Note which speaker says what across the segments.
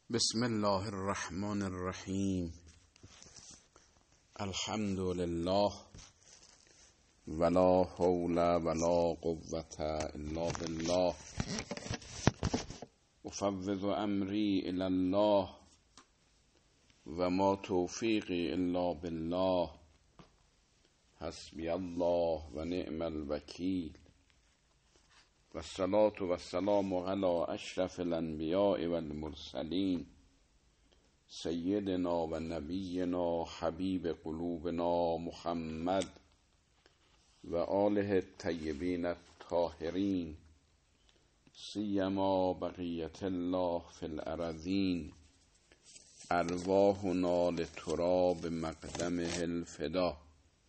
Speaker 1: بسم الله الرحمن الرحیم. الحمد لله ولا حول ولا قوة الا بالله. افوض امری الی الله و ما توفیقی الا بالله. حسبی الله و نعم الوکیل. و الصلاة و السلام علی اشرف الانبیاء و المرسلین سیدنا و نبینا حبیب قلوبنا محمد و آله الطیبین الطاهرین سیما بقیت الله فی الارضین ارواحنا لتراب مقدمه الفدا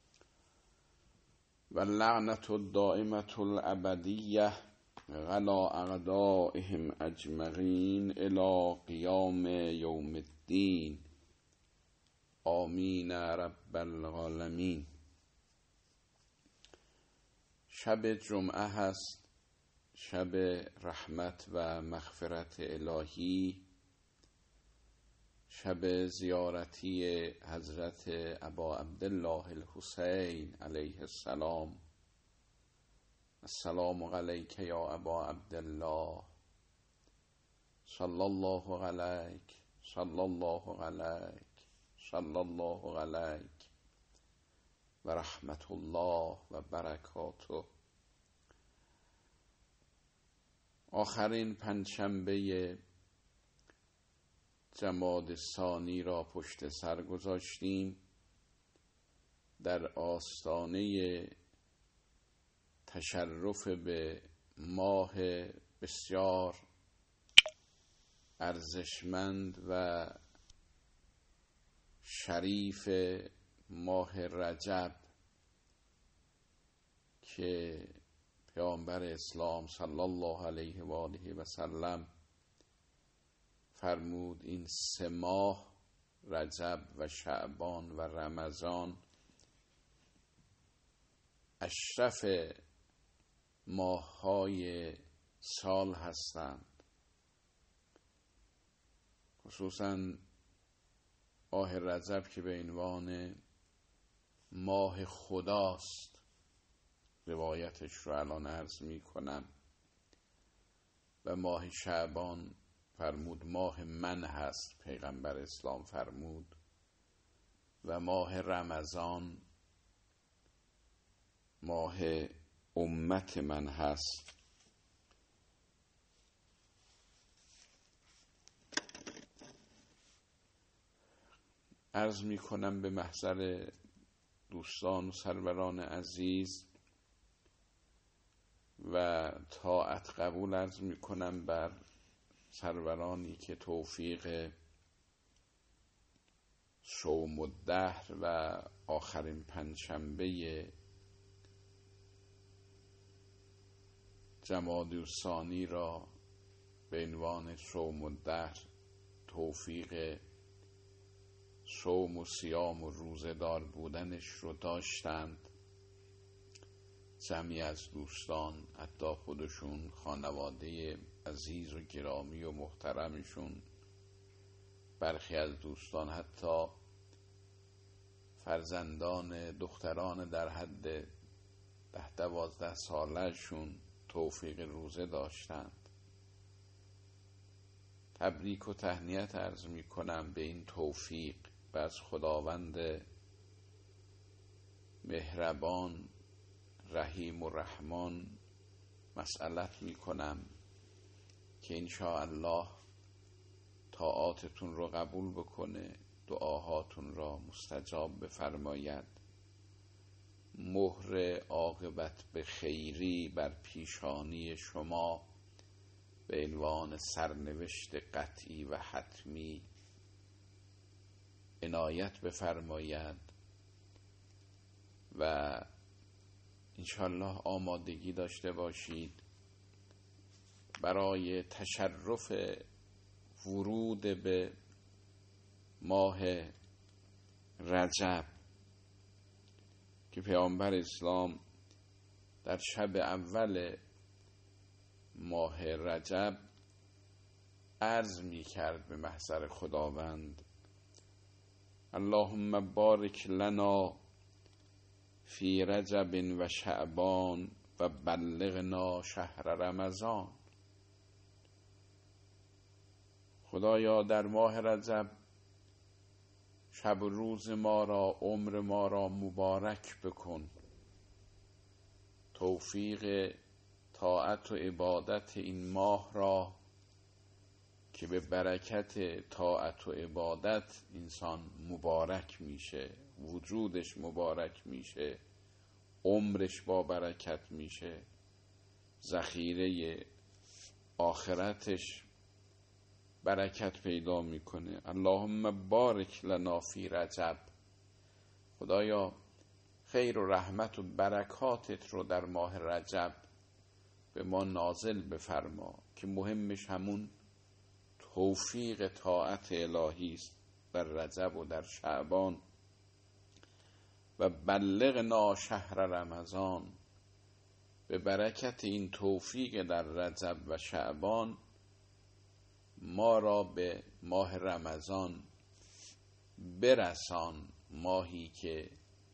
Speaker 1: و لعنت الدائمة الابدیه علی اعدائهم اجمعین الی قیام یوم الدین. آمین رب العالمین. شب جمعه هست، شب رحمت و مغفرت الهی، شب زیارتی حضرت ابا عبدالله الحسین علیه السلام. السلام علیک یا ابا عبدالله، صلی الله علیک، صلی الله علیک، صلی الله علیک و رحمت الله و برکاته. آخرین پنجشنبه جمادی الثانی را پشت سر گذاشتیم. در آستانه تشرف به ماه بسیار ارزشمند و شریف ماه رجب که پیامبر اسلام صلی الله علیه و آله و سلم فرمود این 3 ماه رجب و شعبان و رمضان اشرف ماه‌های سال هستند. خصوصا ماه رجب که به عنوان ماه خداست، روایتش رو الان عرض می کنم، و ماه شعبان فرمود ماه من هست، پیغمبر اسلام فرمود، و ماه رمضان ماه امت من هست. عرض می کنم به محضر دوستان و سروران عزیز و طاعت قبول عرض می کنم بر سرورانی که توفیق صوم الدهر و آخرین پنجشنبه جمادی الثانی را به عنوان صوم الدهر توفیق صوم و صیام و روزه دار بودنش رو داشتند. جمعی از دوستان، حتی خودشون، خانواده عزیز و گرامی و محترمشون، برخی از دوستان حتی فرزندان دختران در حد 10-12 سالشون توفیق روزه داشتند. تبریک و تهنیت عرض می کنم به این توفیق و از خداوند مهربان رحیم و رحمان مسئلت می کنم که انشاءالله طاعاتتون رو قبول بکنه، دعاهاتون را مستجاب بفرماید، مهر عاقبت به خیری بر پیشانی شما به عنوان سرنوشت قطعی و حتمی عنایت بفرماید و انشالله آمادگی داشته باشید برای تشرف ورود به ماه رجب که پیامبر اسلام در شب اول ماه رجب عرض می کرد به محضر خداوند اللهم بارک لنا فی رجب و شعبان و بلغنا شهر رمضان. خدایا در ماه رجب شب و روز ما را، عمر ما را مبارک بکن، توفیق طاعت و عبادت این ماه را که به برکت طاعت و عبادت انسان مبارک میشه، وجودش مبارک میشه، عمرش با برکت میشه، ذخیره آخرتش برکت پیدا میکنه. اللهم بارک لنا فی رجب. خدایا خیر و رحمت و برکاتت رو در ماه رجب به ما نازل بفرما که مهمش همون توفیق طاعت الهی است در رجب و در شعبان. و بلغنا شهر رمضان، به برکت این توفیق در رجب و شعبان ما را به ماه رمضان برسان، ماهی که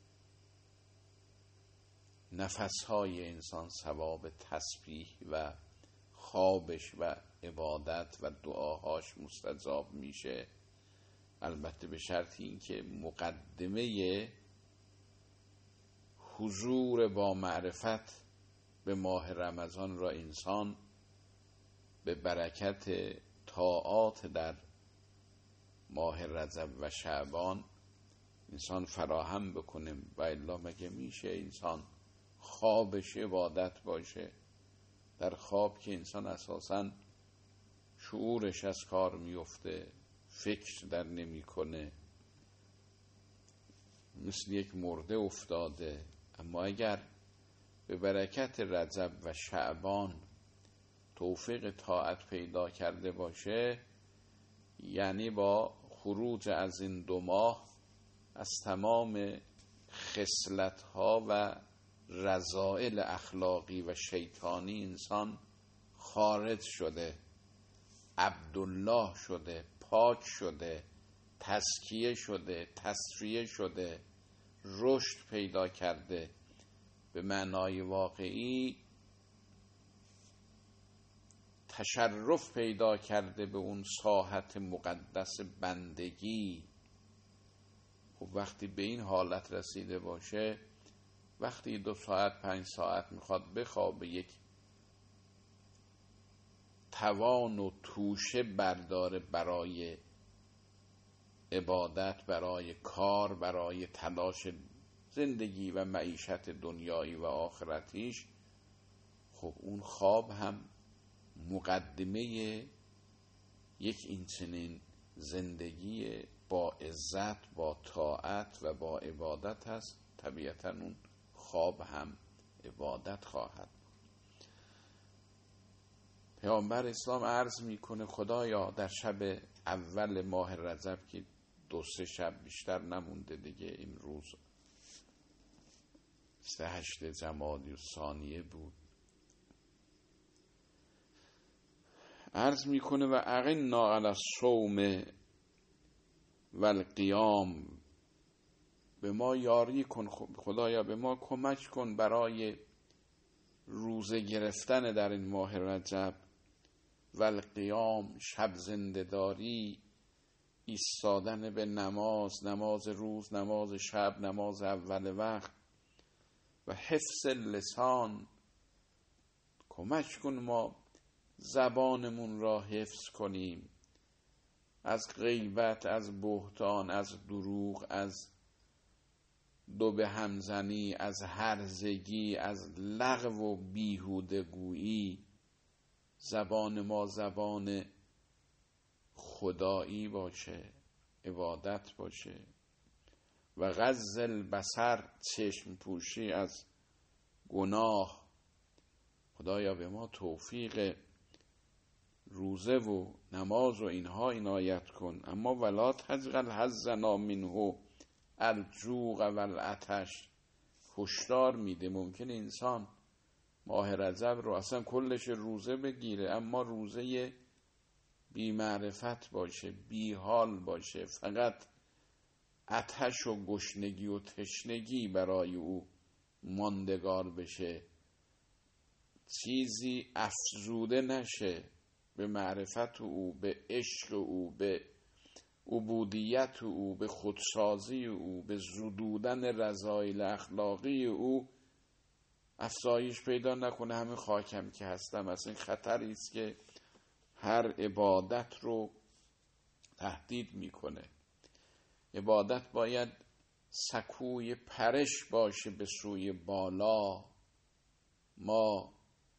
Speaker 1: نفسهای انسان ثواب تسبیح و خوابش و عبادت و دعاهاش مستجاب میشه، البته به شرط این که مقدمه حضور با معرفت به ماه رمضان را انسان به برکت طاعات در ماه رجب و شعبان انسان فراهم بکنه. و الا مگه میشه انسان خوابش عبادت باشه؟ در خواب که انسان اساساً شعورش از کار میفته، فکر در نمی کنه، مثل یک مرده افتاده. اما اگر به برکت رجب و شعبان توفیق طاعت پیدا کرده باشه، یعنی با خروج از این 2 ماه از تمام خصلت‌ها و رذائل اخلاقی و شیطانی انسان خارج شده، عبدالله شده، پاک شده، تزکیه شده، تصفیه شده، رشد پیدا کرده، به معنای واقعی تشرف پیدا کرده به اون ساحت مقدس بندگی. خب وقتی به این حالت رسیده باشه، وقتی 2 ساعت 5 ساعت میخواد بخوابه، یک توان و توشه برداره برای عبادت، برای کار، برای تلاش زندگی و معیشت دنیایی و آخرتیش، خب اون خواب هم مقدمه یک اینچنین زندگی با عزت، با طاعت و با عبادت هست. طبیعتا اون خواب هم عبادت خواهد. پیامبر اسلام عرض میکنه خدایا در شب اول ماه رجب که 2-3 شب بیشتر نمونده دیگه، امروز 28 جمادی الثانیه بود، عرض میکنه و اعنا علی الصوم و القیام، به ما یاری کن خدایا، به ما کمک کن برای روزه گرفتن در این ماه رجب و القیام، شب زنده‌داری، ایستادن به نماز، نماز روز، نماز شب، نماز اول وقت، و حفظ لسان، کمک کن ما زبانمون را حفظ کنیم از غیبت، از بهتان، از دروغ، از دو به همزنی، از هرزگی، از لغو و بیهوده گویی. زبان ما زبان خدایی باشه، عبادت باشه. و غض البصر، چشم پوشی از گناه. خدایا به ما توفیق روزه و نماز و اینها عنایت کن. اما ولا تشغل حظنا منه الجوع و العطش. هشدار میده ممکن انسان ماه رجب رو اصلا کلش روزه بگیره، اما روزه بی معرفت باشه، بی حال باشه، فقط آتش و گشنگی و تشنگی برای او ماندگار بشه، چیزی افزوده نشه به معرفت او، به عشق او، به عبودیت او، به خودسازی او، به زدودن رذایل اخلاقی او افزایش پیدا نکنه. همه خاکم که هستم، اصلا این خطری است که هر عبادت رو تهدید میکنه. عبادت باید سکوی پرش باشه به سوی بالا. ما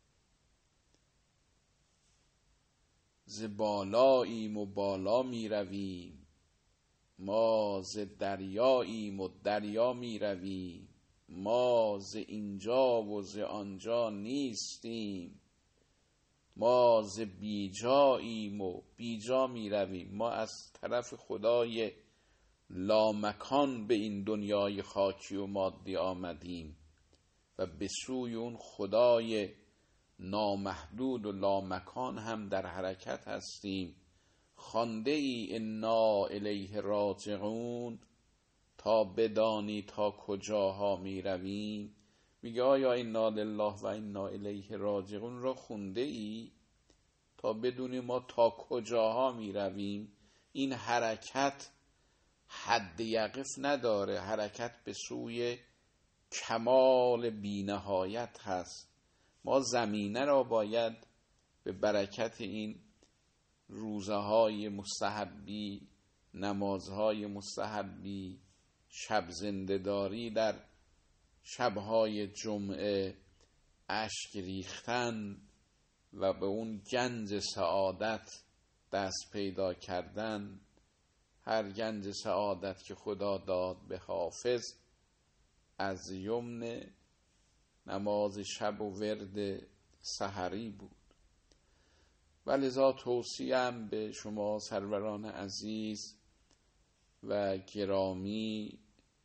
Speaker 1: ز بالاییم و بالا می رویم، ما ز دریاییم و دریا می رویم، ما ز اینجا و ز آنجا نیستیم، ما ز بیجاییم و بیجا می رویم. ما از طرف خدای لامکان به این دنیای خاکی و مادی آمدیم و به سوی اون خدای نامحدود و لامکان هم در حرکت هستیم. خوانده ای انا الیه راجعون، تا بدانی تا کجاها می رویم. میگه آیا انا لله و انا الیه راجعون را خونده ای تا بدونی ما تا کجاها می رویم؟ این حرکت حد یقف نداره، حرکت به سوی کمال بی‌نهایت هست. ما زمینه را باید به برکت این روزهای مستحبی، نمازهای مستحبی، شب زنده‌داری در شبهای جمعه، اشک ریختن و به اون گنج سعادت دست پیدا کردن. هر گنج سعادت که خدا داد به حافظ از یمن نماز شب و ورد سحری بود. ولذا توصیه‌ام به شما سروران عزیز و گرامی،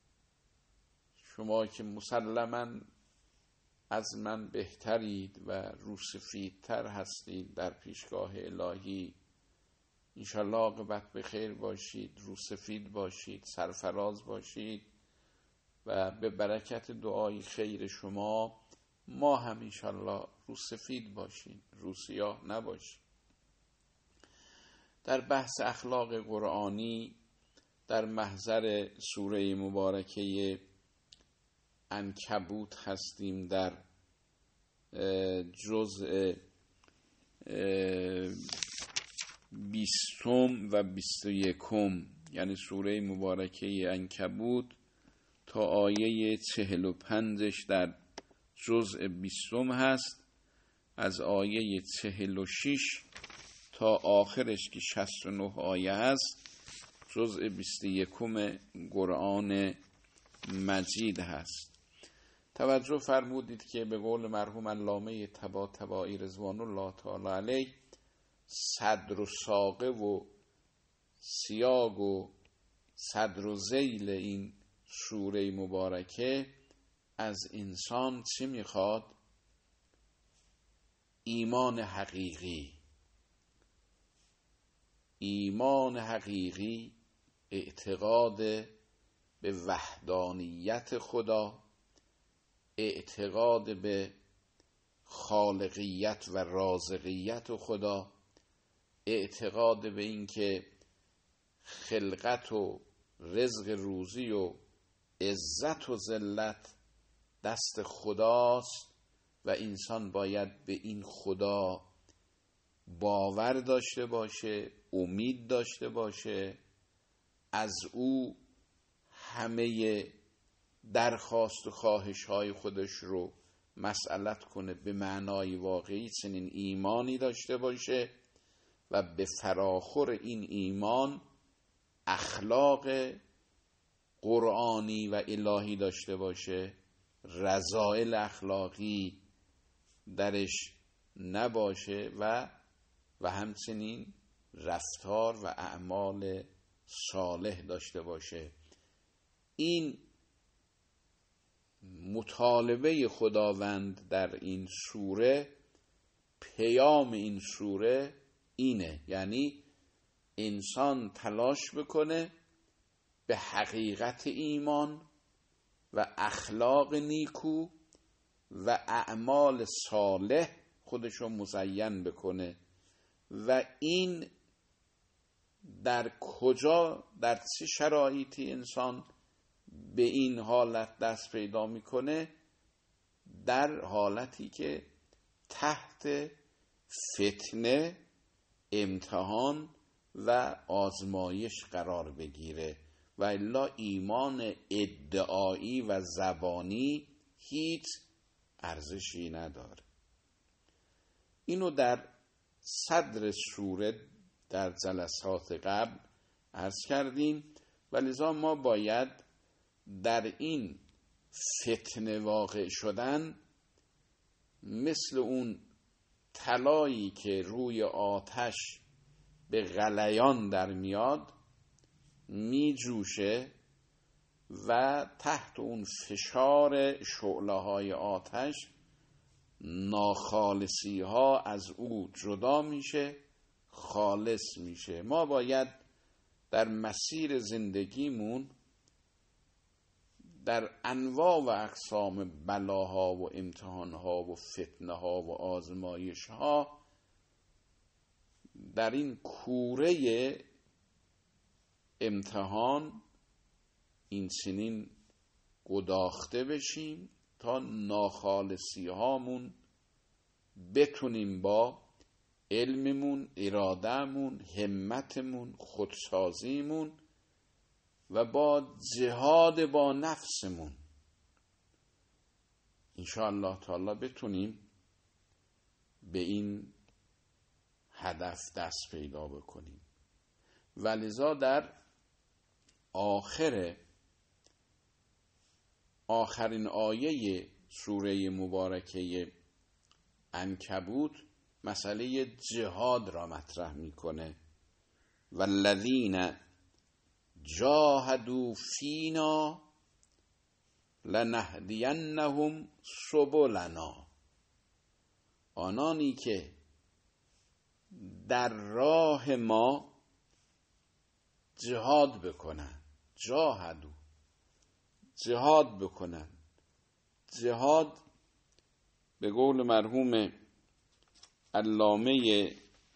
Speaker 1: شما که مسلماً از من بهترید و روسفیدتر هستید در پیشگاه الهی، انشالله عاقبت به خیر باشید، روسفید باشید، سرفراز باشید و به برکت دعای خیر شما ما هم انشالله روسفید باشیم، روسیاه نباشیم. در بحث اخلاق قرآنی در محضر سوره مبارکه عنکبوت هستیم، در جزء 20 و 21، یعنی سوره مبارکه عنکبوت تا آیه 45 در جزء 20 هست. از آیه 46 تا آخرش که 69 آیه هست جزء 21 قرآن مجید هست. توجه فرمودید که به قول مرحوم علامه طباطبایی رضوان الله تعالی علیه، صدر و ساقه و سیاق و صدر و ذیل این سوره مبارکه از انسان چی میخواد؟ ایمان حقیقی. ایمان حقیقی اعتقاد به وحدانیت خدا، اعتقاد به خالقیت و رازقیت خدا، اعتقاد به این که خلقت و رزق روزی و عزت و ذلت دست خداست و انسان باید به این خدا باور داشته باشه، امید داشته باشه، از او همه درخواست و خواهش‌های خودش رو مسئلت کنه، به معنای واقعی چنین ایمانی داشته باشه و به فراخور این ایمان اخلاق قرآنی و الهی داشته باشه، رذائل اخلاقی درش نباشه و همچنین رفتار و اعمال صالح داشته باشه. این مطالبه خداوند در این سوره، پیام این سوره اینه، یعنی انسان تلاش بکنه به حقیقت ایمان و اخلاق نیکو و اعمال صالح خودشو مزین بکنه. و این در کجا، در چه شرایطی انسان به این حالت دست پیدا میکنه؟ در حالتی که تحت فتنه، امتحان و آزمایش قرار بگیره، و الا ایمان ادعایی و زبانی هیچ ارزشی نداره. اینو در صدر سوره در جلسات قبل عرض کردیم، و لذا ما باید در این فتنه واقع شدن مثل اون طلایی که روی آتش به غلیان در میاد می جوشه و تحت اون فشار شعله های آتش ناخالصی ها از او جدا میشه، خالص میشه. ما باید در مسیر زندگیمون در انواع و اقسام بلاها و امتحانها و فتنه‌ها و آزمایش‌ها در این کوره امتحان این سنین گداخته بشیم تا ناخالصی هامون بتونیم با علممون، ارادهمون، همتمون، خودسازیمون و با جهاد با نفسمون انشاءالله تعالی بتونیم به این هدف دست پیدا بکنیم. و لذا در آخرین آیه سوره مبارکه عنکبوت مسئله جهاد را مطرح میکنه. والذین جاهدوا فینا لنهدینهم سبلنا، آنانی که در راه ما جهاد بکنن، جهاد بکنن. جهاد به قول مرحوم علامه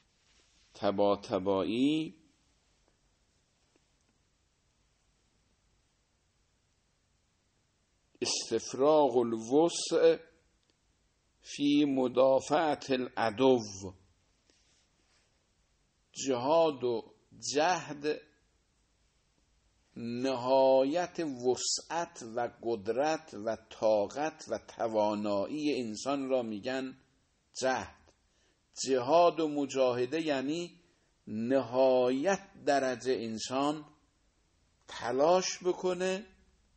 Speaker 1: طباطبایی استفراغ الوسع فی مدافعت العدو. جهاد و جهد نهایت وسعت و قدرت و طاقت و توانایی انسان را میگن جهد. جهاد و مجاهده یعنی نهایت درجه انسان تلاش بکنه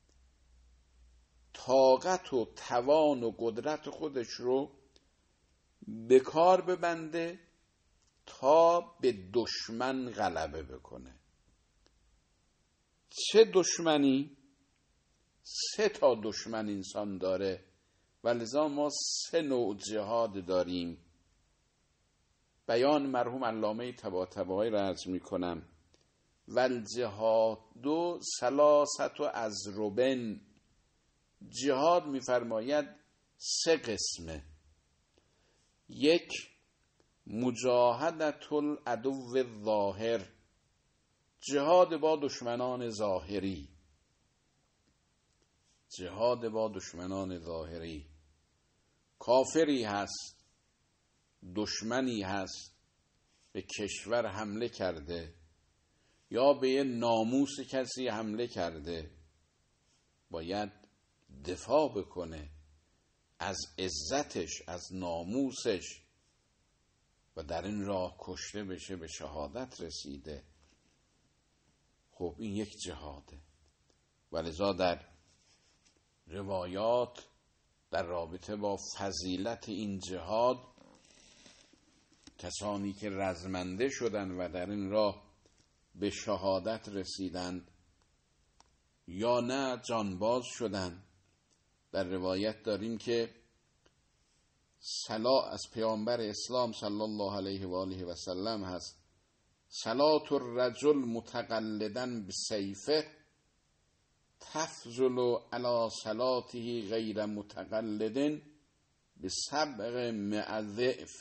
Speaker 1: طاقت و توان و قدرت خودش رو به کار ببنده تا به دشمن غلبه بکنه. چه دشمنی؟ 3 تا دشمن انسان داره و لذا ما 3 نوع جهاد داریم. بیان مرحوم علامه طباطبایی را عرض می کنم. والجهاد 3 اضربن، جهاد می فرماید 3 قسمه. 1 مجاهدت العدو الظاهر، جهاد با دشمنان ظاهری. جهاد با دشمنان ظاهری، کافری هست، دشمنی هست، به کشور حمله کرده یا به ناموس کسی حمله کرده، باید دفاع بکنه از عزتش، از ناموسش، و در این راه کشته بشه، به شهادت رسیده. خب این یک جهاده. ولذا در روایات در رابطه با فضیلت این جهاد، کسانی که رزمنده شدند و در این راه به شهادت رسیدند یا نه جانباز شدند، در روایت داریم که از پیامبر اسلام صلی الله علیه و آله و سلم هست: صلات الرجل متقلدا بسیفه تفضل علی صلاته غیر متقلد بسبع مئة ضعف.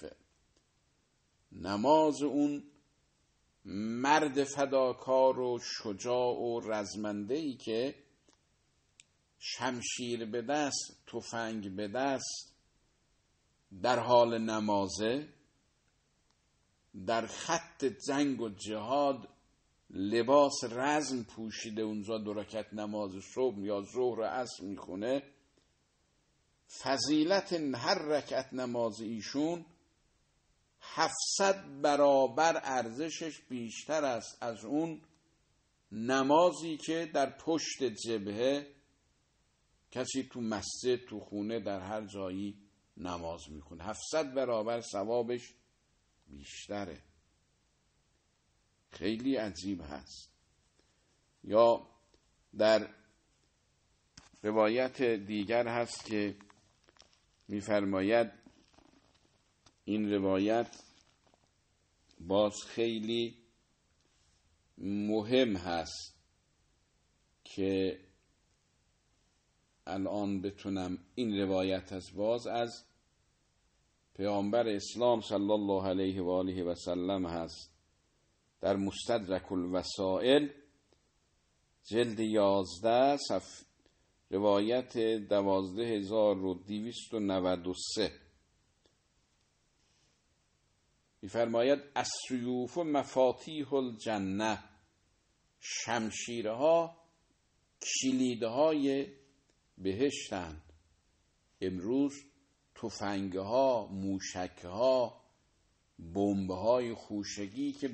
Speaker 1: نماز اون مرد فداکار و شجاع و رزمنده‌ای که شمشیر به دست، تفنگ به دست، در حال نمازه، در خط جنگ و جهاد لباس رزم پوشیده اونجا 2 رکعت نماز صبح یا ظهر و عصر میخونه، فضیلت هر رکعت نماز ایشون 700 برابر ارزشش بیشتر است از اون نمازی که در پشت جبهه کسی تو مسجد، تو خونه، در هر جایی نماز میخونه. 700 برابر ثوابش بیشتره. خیلی عجیب هست. یا در روایت دیگر هست که میفرماید، این روایت باز خیلی مهم هست که الان بتونم، این روایت هست باز از پیامبر اسلام صلی الله علیه و آله و سلم هست، در مستدرک الوسائل جلد 11 روایت 12293 می‌فرماید: السیوف مفاتیح الجنه، شمشیرها کلیدهای بهشتند. امروز تفنگها، موشکها، بمب‌های خوشگی که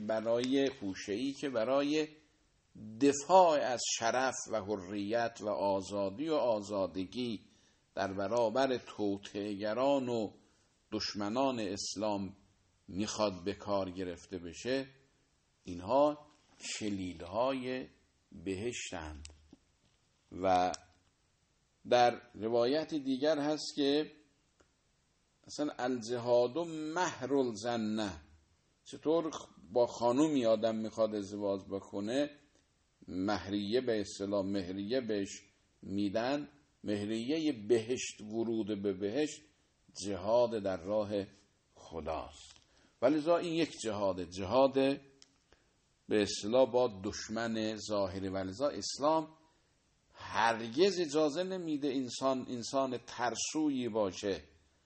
Speaker 1: برای دفاع از شرف و حریت و آزادی و آزادگی در برابر توطئه‌گران و دشمنان اسلام میخواد به کار گرفته بشه، اینها کلیدهای بهشتند. و در روایت دیگر هست که اصلا الجهاد و مهر الجنه، چطور با خانومی آدم میخواد ازدواج بکنه، مهریه به اصطلاح مهریه بهش میدن، مهریه بهشت، ورود به بهشت جهاد در راه خداست. ولذا این یک جهاد به اصطلاح با دشمن ظاهری. ولذا اسلام هرگز اجازه نمیده انسان ترسویی باشه،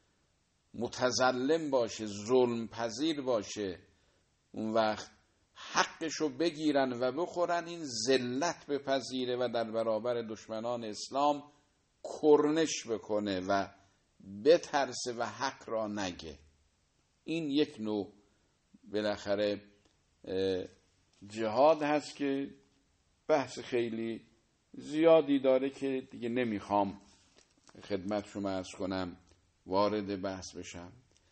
Speaker 1: متظلم باشه، ظلم پذیر باشه، اون وقت حقشو بگیرن و بخورن، این ذلت بپذیره و در برابر دشمنان اسلام کرنش بکنه و بترسه و حق را نگه. این یک نوع بالاخره جهاد هست که بحث خیلی زیادی داره که دیگه نمیخوام خدمت شما عرض کنم، وارد بحث بشم.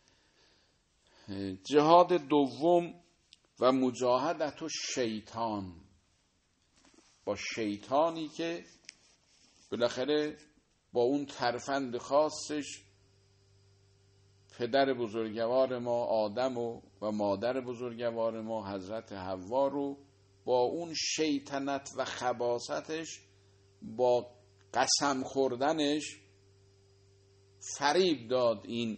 Speaker 1: جهاد دوم و مجاهدت و شیطان، با شیطانی که بالاخره با اون ترفند خاصش پدر بزرگوار ما آدم و مادر بزرگوار ما حضرت حوا رو با اون شیطنت و خباثتش، با قسم خوردنش فریب داد این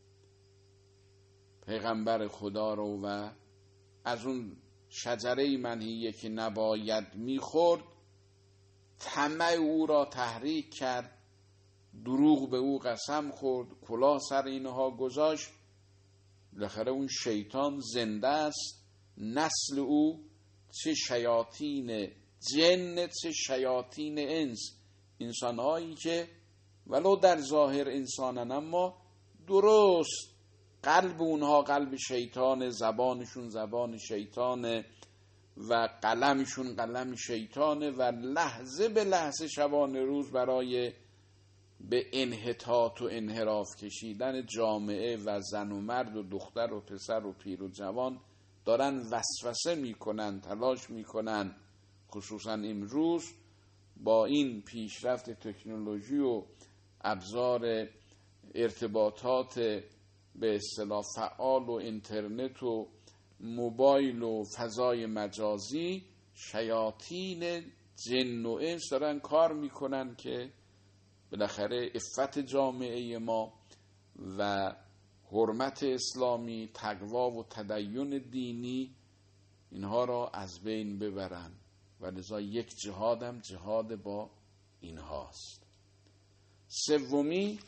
Speaker 1: پیغمبر خدا رو و از اون شجره منهیه که نباید میخورد طمع او را تحریک کرد، دروغ به او قسم خورد، کلاه سر اینها گذاشت. بالاخره اون شیطان زنده است، نسل او چه شیاطین جن چه شیاطین انس، انسانهایی که ولو در ظاهر انسانن اما درست قلب اونها قلب شیطان، زبانشون زبان شیطانه و قلمشون قلم شیطانه و لحظه به لحظه شبانه روز برای به انحطاط و انحراف کشیدن جامعه و زن و مرد و دختر و پسر و پیر و جوان دارن وسوسه میکنن، تلاش میکنن. خصوصا امروز با این پیشرفت تکنولوژی و ابزار ارتباطات به اصطلاح فعال و اینترنت و موبایل و فضای مجازی، شیاطین جن و انس دارن کار میکنن که بالاخره عفت جامعه ما و حرمت اسلامی، تقوا و تدین دینی، اینها را از بین ببرن و لذا یک جهادم جهاد با اینهاست. سومی،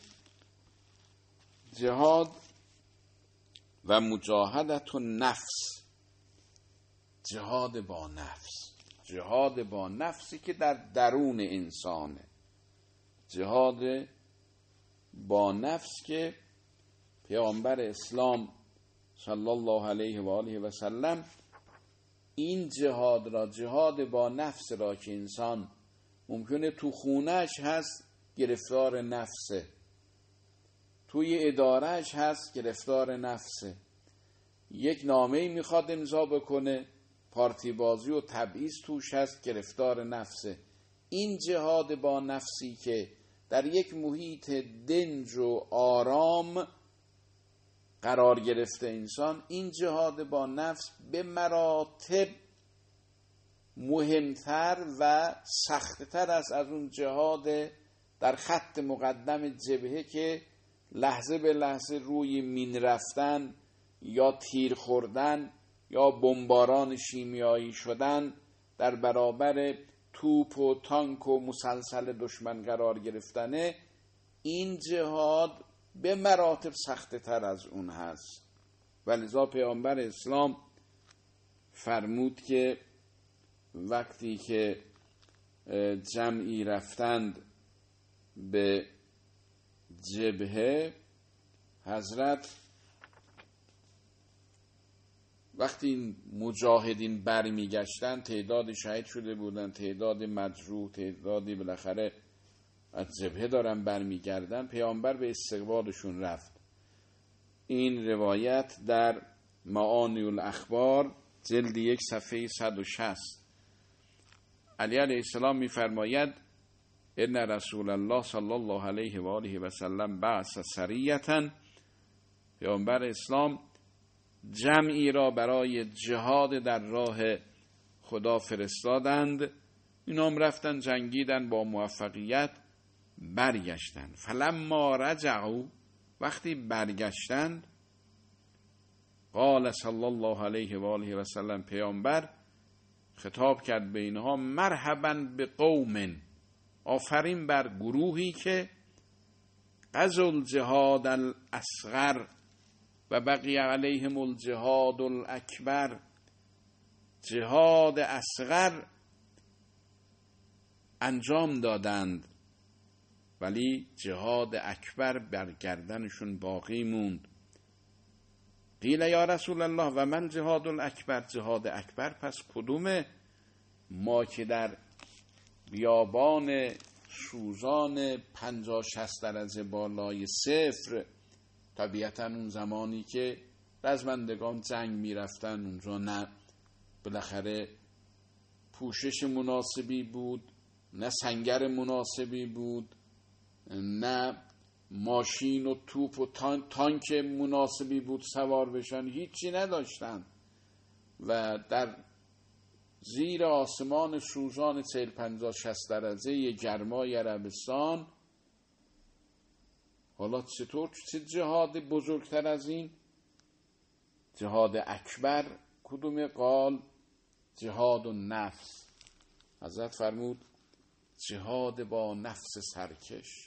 Speaker 1: جهاد و مجاهدت النفس، جهاد با نفس، جهاد با نفسی که در درون انسانه، جهاد با نفس که پیامبر اسلام صلی الله علیه و آله و سلم این جهاد را، جهاد با نفس را که انسان ممکنه تو خونهش هست گرفتار نفسه، توی ادارهش هست گرفتار نفسه، یک نامه‌ای میخواد امضا بکنه پارتی بازی و تبعیض توش هست گرفتار نفسه. این جهاد با نفسی که در یک محیط دنج و آرام قرار گرفته انسان، این جهاد با نفس به مراتب مهمتر و سختتر است از اون جهاد در خط مقدم جبهه که لحظه به لحظه روی مین رفتن یا تیر خوردن یا بمباران شیمیایی شدن، در برابر توپ و تانک و مسلسل دشمن قرار گرفتنه. این جهاد به مراتب سخت تر از اون هست و لذا پیامبر اسلام فرمود که وقتی که جمعی رفتند به جبهه، حضرت وقتی این مجاهدین برمی گشتن، تعداد شهید شده بودن، تعداد مجروح، تعدادی بالاخره از جبهه دارن برمی گردن، پیامبر به استقبالشون رفت. این روایت در معانی الاخبار جلد 1 صفحه 160. علی علیه السلام می فرماید ان رسول الله صلی الله علیه و آله و سلم بعث سریة، پیامبر اسلام جمعی را برای جهاد در راه خدا فرستادند. اینا هم رفتن جنگیدن، با موفقیت برگشتند. فلما رجعوا، وقتی برگشتند، قال صلی الله علیه و آله و سلم، پیامبر خطاب کرد به اینها مرحبا به قوم، آفرین بر گروهی که غزوا الجهاد الاصغر و بقی علیهم الجهاد الاکبر، جهاد اصغر انجام دادند ولی جهاد اکبر بر گردنشون باقی موند. قیل یا رسول الله و من جهاد الاکبر، جهاد اکبر پس کدومه؟ ما که در بیابان سوزان 50-60 درجه بالای صفر، طبیعتا اون زمانی که رزمندگان جنگ می رفتن اونجا نه بالاخره پوشش مناسبی بود، نه سنگر مناسبی بود، نه ماشین و توپ و تانک مناسبی بود سوار بشن، هیچی نداشتن و در زیر آسمان سوزان 40-50-60 درجه گرمای عربستان، حالا چطور، چه جهاد بزرگتر از این؟ جهاد اکبر کدوم؟ قال جهاد النفس. حضرت فرمود جهاد با نفس سرکش.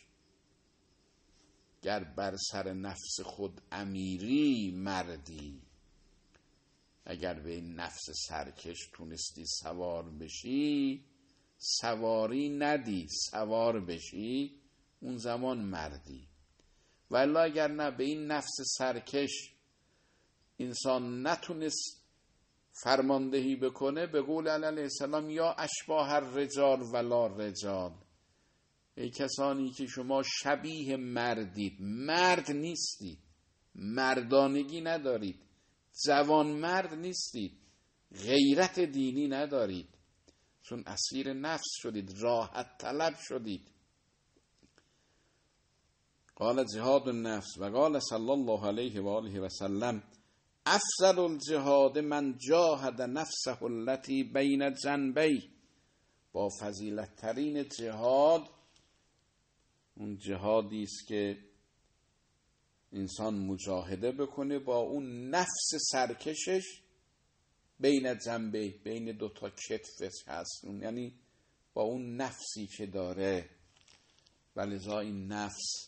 Speaker 1: گر بر سر نفس خود امیری مردی، اگر به نفس سرکش تونستی سوار بشی، سواری ندی سوار بشی، اون زمان مردی. ولی اگر نه به این نفس سرکش انسان نتونست فرماندهی بکنه، به قول علیه السلام یا اشباه الرجال ولا رجال، ای کسانی که شما شبیه مردید، مرد نیستید، مردانگی ندارید، جوان مرد نیستید، غیرت دینی ندارید، چون اسیر نفس شدید، راحت طلب شدید. قال جهاد النفس و قال صلی الله علیه و آله و سلم افضل الجهاد من جاهد نفسه التي بین جنبی. با فضیلت ترین جهاد اون جهادی است که انسان مجاهده بکنه با اون نفس سرکشش بین جنبه، بین دوتا کتفش هست، یعنی با اون نفسی که داره. ولذا این نفس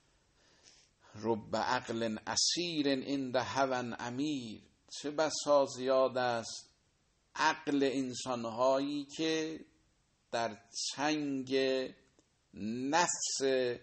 Speaker 1: رب عقل اسیر عند هوی امیر، چه بسا زیاد است عقل انسانهایی که در چنگ نفس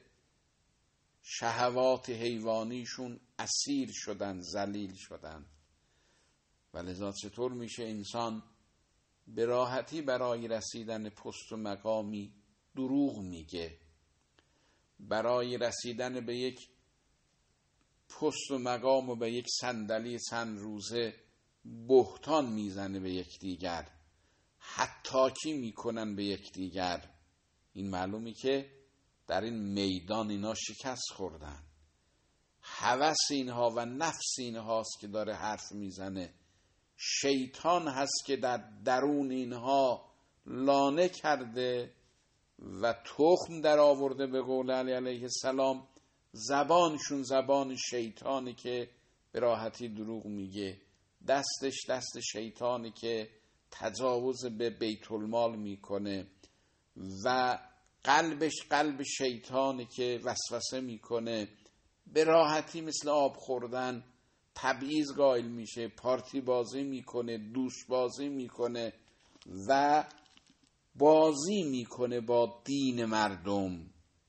Speaker 1: شهوات حیوانیشون اسیر شدن، ذلیل شدن. ولذا چطور میشه انسان به راحتی برای رسیدن پست و مقامی دروغ میگه، برای رسیدن به یک پست و مقام و به یک صندلی چند روزه بهتان میزنه به یکدیگر، حتاکی میکنن به یکدیگر. این معلومی که در این میدان اینا شکست خوردن. هوس اینها و نفس اینهاست که داره حرف میزنه. شیطان هست که در درون اینها لانه کرده و تخم در آورده، به قول علی علیه السلام زبانشون زبان شیطانی که به راحتی دروغ میگه، دستش دست شیطانی که تجاوز به بیت المال میکنه و قلبش قلب شیطانی که وسوسه میکنه. به راحتی مثل آب خوردن تبعیض قائل میشه، پارتی بازی میکنه، دوست بازی میکنه و بازی میکنه با دین مردم،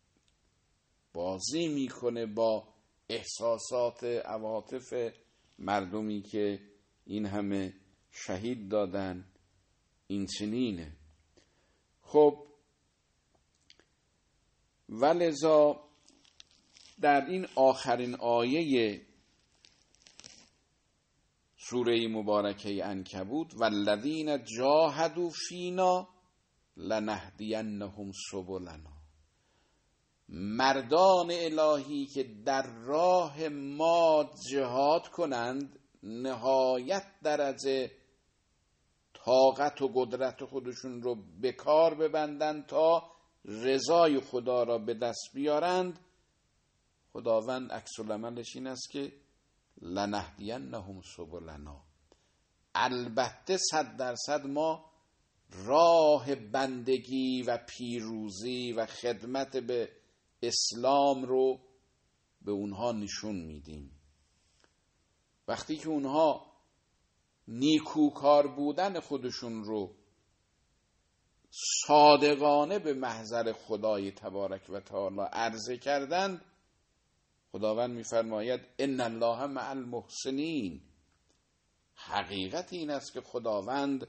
Speaker 1: بازی میکنه با احساسات عواطف مردمی که این همه شهید دادن. این چنینه. خب ولذا در این آخرین آیه سوره مبارکه عنکبوت والذین جاهدوا فینا لنهدینهم سبلنا، مردان الهی که در راه ما جهاد کنند، نهایت درجه طاقت و قدرت خودشون رو به کار ببندند تا رضای خدا را به دست بیارند، خداوند عکس العملش این است که لنهدینهم سبلنا، البته 100% ما راه بندگی و پیروزی و خدمت به اسلام رو به اونها نشون میدیم. وقتی که اونها نیکوکار بودن خودشون رو صادقانه به محضر خدای تبارک و تعالی عرضه کردند، خداوند میفرماید ان الله مع المحسنین. حقیقت این است که خداوند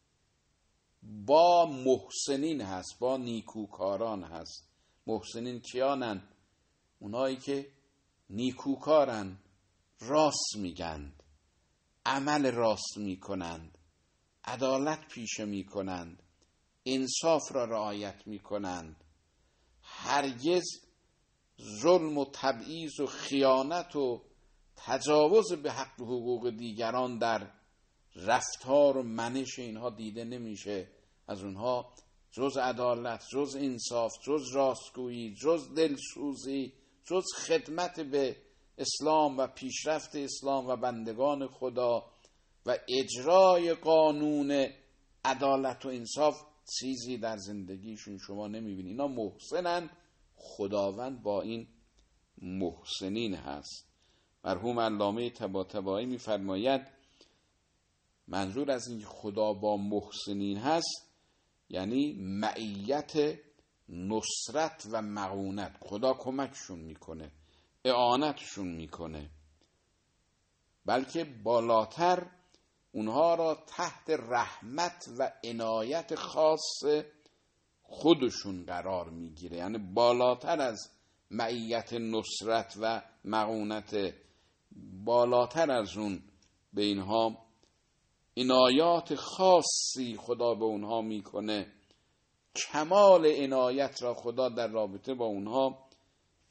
Speaker 1: با محسنین هست، با نیکوکاران هست. محسنین کیانن؟ اونایی که نیکوکارن، راست میگند، عمل راست میکنند، عدالت پیشه میکنند، انصاف را رعایت میکنند، هرگز ظلم و تبعیض و خیانت و تجاوز به حق و حقوق دیگران در رفتار و منش اینها دیده نمیشه. از اونها جز عدالت، جز انصاف، جز راستگویی، جز دلسوزی، جز خدمت به اسلام و پیشرفت اسلام و بندگان خدا و اجرای قانون عدالت و انصاف چیزی در زندگیشون شما نمیبینید. اینا محسنن، خداوند با این محسنین هست. مرحوم علامه طباطبایی میفرماید منظور از این خدا با محسنین هست یعنی معیت نصرت و معونت، خدا کمکشون میکنه، اعانتشون میکنه، بلکه بالاتر اونها را تحت رحمت و عنایت خاص خودشون قرار میگیره. یعنی بالاتر از معیت نصرت و معونت، بالاتر از اون به اینها عنایات خاصی خدا به اونها میکنه. کمال عنایت را خدا در رابطه با اونها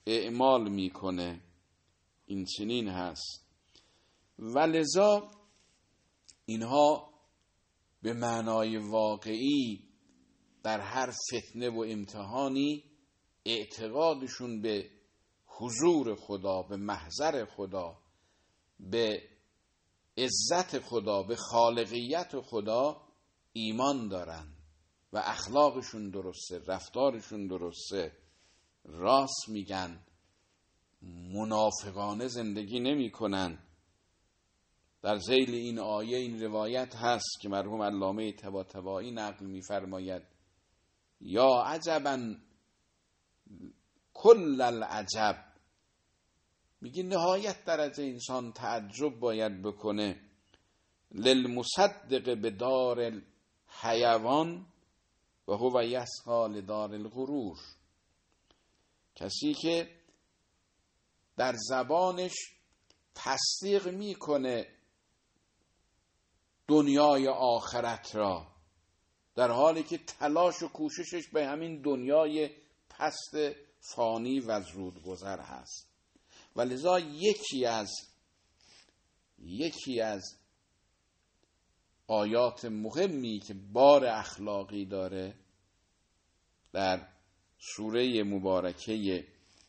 Speaker 1: اعمال میکنه. این چنین هست. ولذا اینها به معنای واقعی در هر فتنه و امتحانی اعتقادشون به حضور خدا، به محضر خدا، به عزت خدا، به خالقیت خدا ایمان دارن و اخلاقشون درسته، رفتارشون درسته، راست میگن، منافقانه زندگی نمی کنن. در ذیل این آیه این روایت هست که مرحوم علامه طباطبایی نقل می‌فرماید: یا عجبا کل العجب، میگه نهایت درجه انسان تعجب باید بکنه، للمصدق به دار الحیوان و هو یسعی لدار الغرور، کسی که در زبانش تصدیق میکنه دنیای آخرت را، در حالی که تلاش و کوششش به همین دنیای پست فانی و زودگذر هست. ولذا یکی از آیات مهمی که بار اخلاقی داره در سوره مبارکه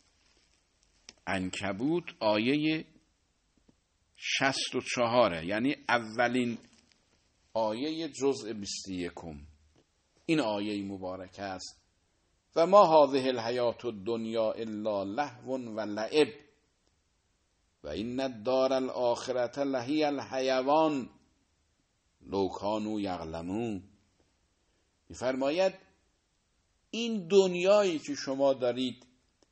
Speaker 1: عنکبوت آیه 64، یعنی اولین آیه جزء 21. این آیه مبارکه است: و ما هذه الحیات الدنیا الا لهو و لعب و این الدار الاخرة لهی الحیوان لو کانوا یعلمون. می‌فرماید این دنیایی که شما دارید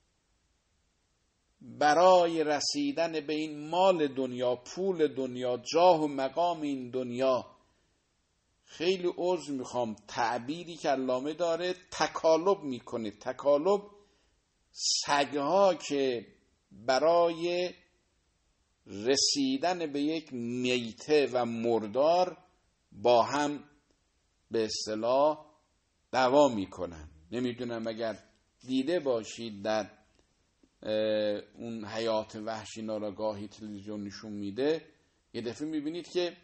Speaker 1: برای رسیدن به این مال دنیا، پول دنیا، جاه و مقام این دنیا، خیلی عذر میخوام تعبیری که علامه داره تکالب میکنه. تکالب سگها که برای رسیدن به یک میته و مردار با هم به اصطلاح دعوا میکنن. نمیدونم اگر دیده باشید در اون حیات وحشی ناراگاهی تلویزیون نشون میده، یه دفعه میبینید که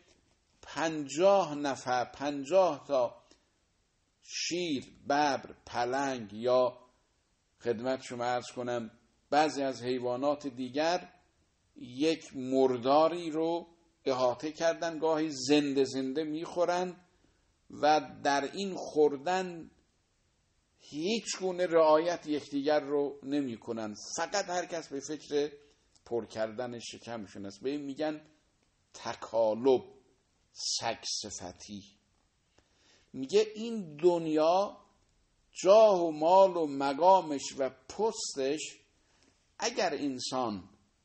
Speaker 1: 50 تا شیر، ببر، پلنگ یا خدمت شما عرض کنم بعضی از حیوانات دیگر یک مرداری رو احاطه کردن، گاهی زنده زنده میخورن و در این خوردن هیچ گونه رعایت یکدیگر رو نمی کنن، فقط هر کس به فکر پر کردن شکمشون است. به این میگن تکالب، سگ صفتی. میگه این دنیا جاه و مال و مقامش و پستش، اگر انسان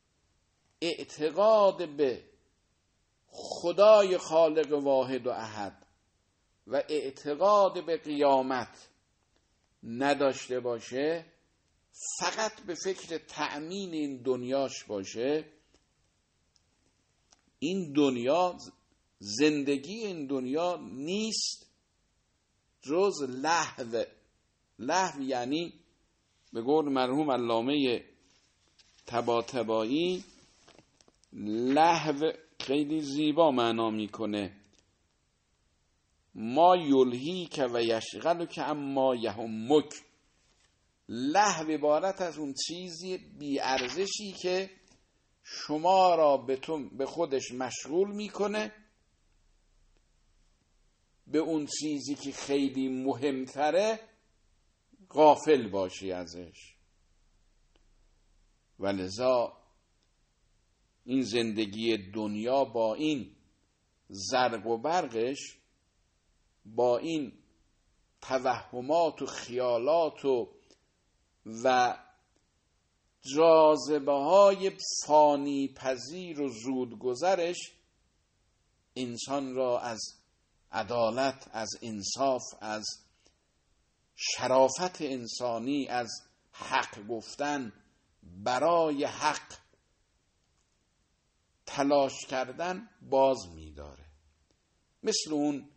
Speaker 1: اعتقاد به خدای خالق واحد و احد و اعتقاد به قیامت نداشته باشه، فقط به فکر تأمین این دنیاش باشه، این دنیا، زندگی این دنیا نیست جز لهو. لهو یعنی به قول مرحوم علامه طباطبایی لهو خیلی زیبا معنا میکنه: ما یلهی که و یشغل که اما یهمک. لهو عبارت از اون چیزی بی ارزشی که شما را به خودش مشغول میکنه، به اون چیزی که خیلی مهمتره غافل باشی ازش. ولذا این زندگی دنیا با این زرق و برقش، با این توهمات و خیالات و جاذبه های فانی پذیر و زودگذرش، انسان را از عدالت، از انصاف، از شرافت انسانی، از حق گفتن، برای حق تلاش کردن باز می‌داره. مثل اون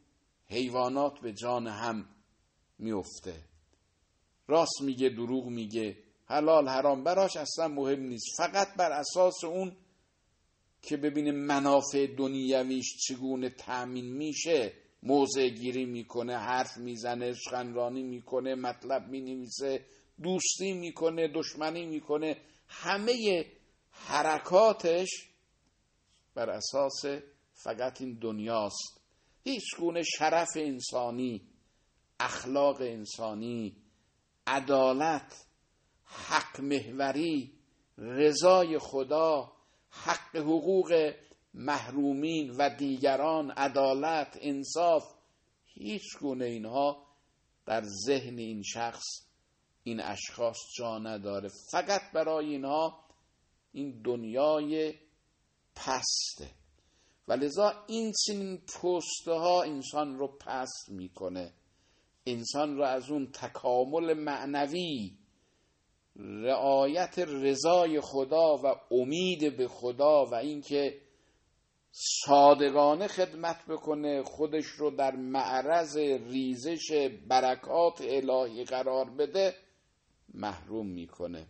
Speaker 1: حیوانات به جان هم میفته، راست میگه، دروغ میگه، حلال حرام براش اصلا مهم نیست، فقط بر اساس اون که ببینه منافع دنیویش چگونه تأمین میشه موضع گیری میکنه، حرف میزنه، سخنرانی میکنه، مطلب مینویسه، دوستی میکنه، دشمنی میکنه. همه حرکاتش بر اساس فقط این دنیاست. هیچ گونه شرف انسانی، اخلاق انسانی، عدالت، حق محوری، رضای خدا، حق حقوق محرومین و دیگران، عدالت، انصاف، هیچ گونه اینها در ذهن این شخص، این اشخاص جا نداره. فقط برای اینها این دنیای پسته و لذا این چنین پسته ها انسان رو پست میکنه، انسان رو از اون تکامل معنوی، رعایت رضای خدا و امید به خدا و اینکه صادقانه خدمت بکنه، خودش رو در معرض ریزش برکات الهی قرار بده، محروم میکنه.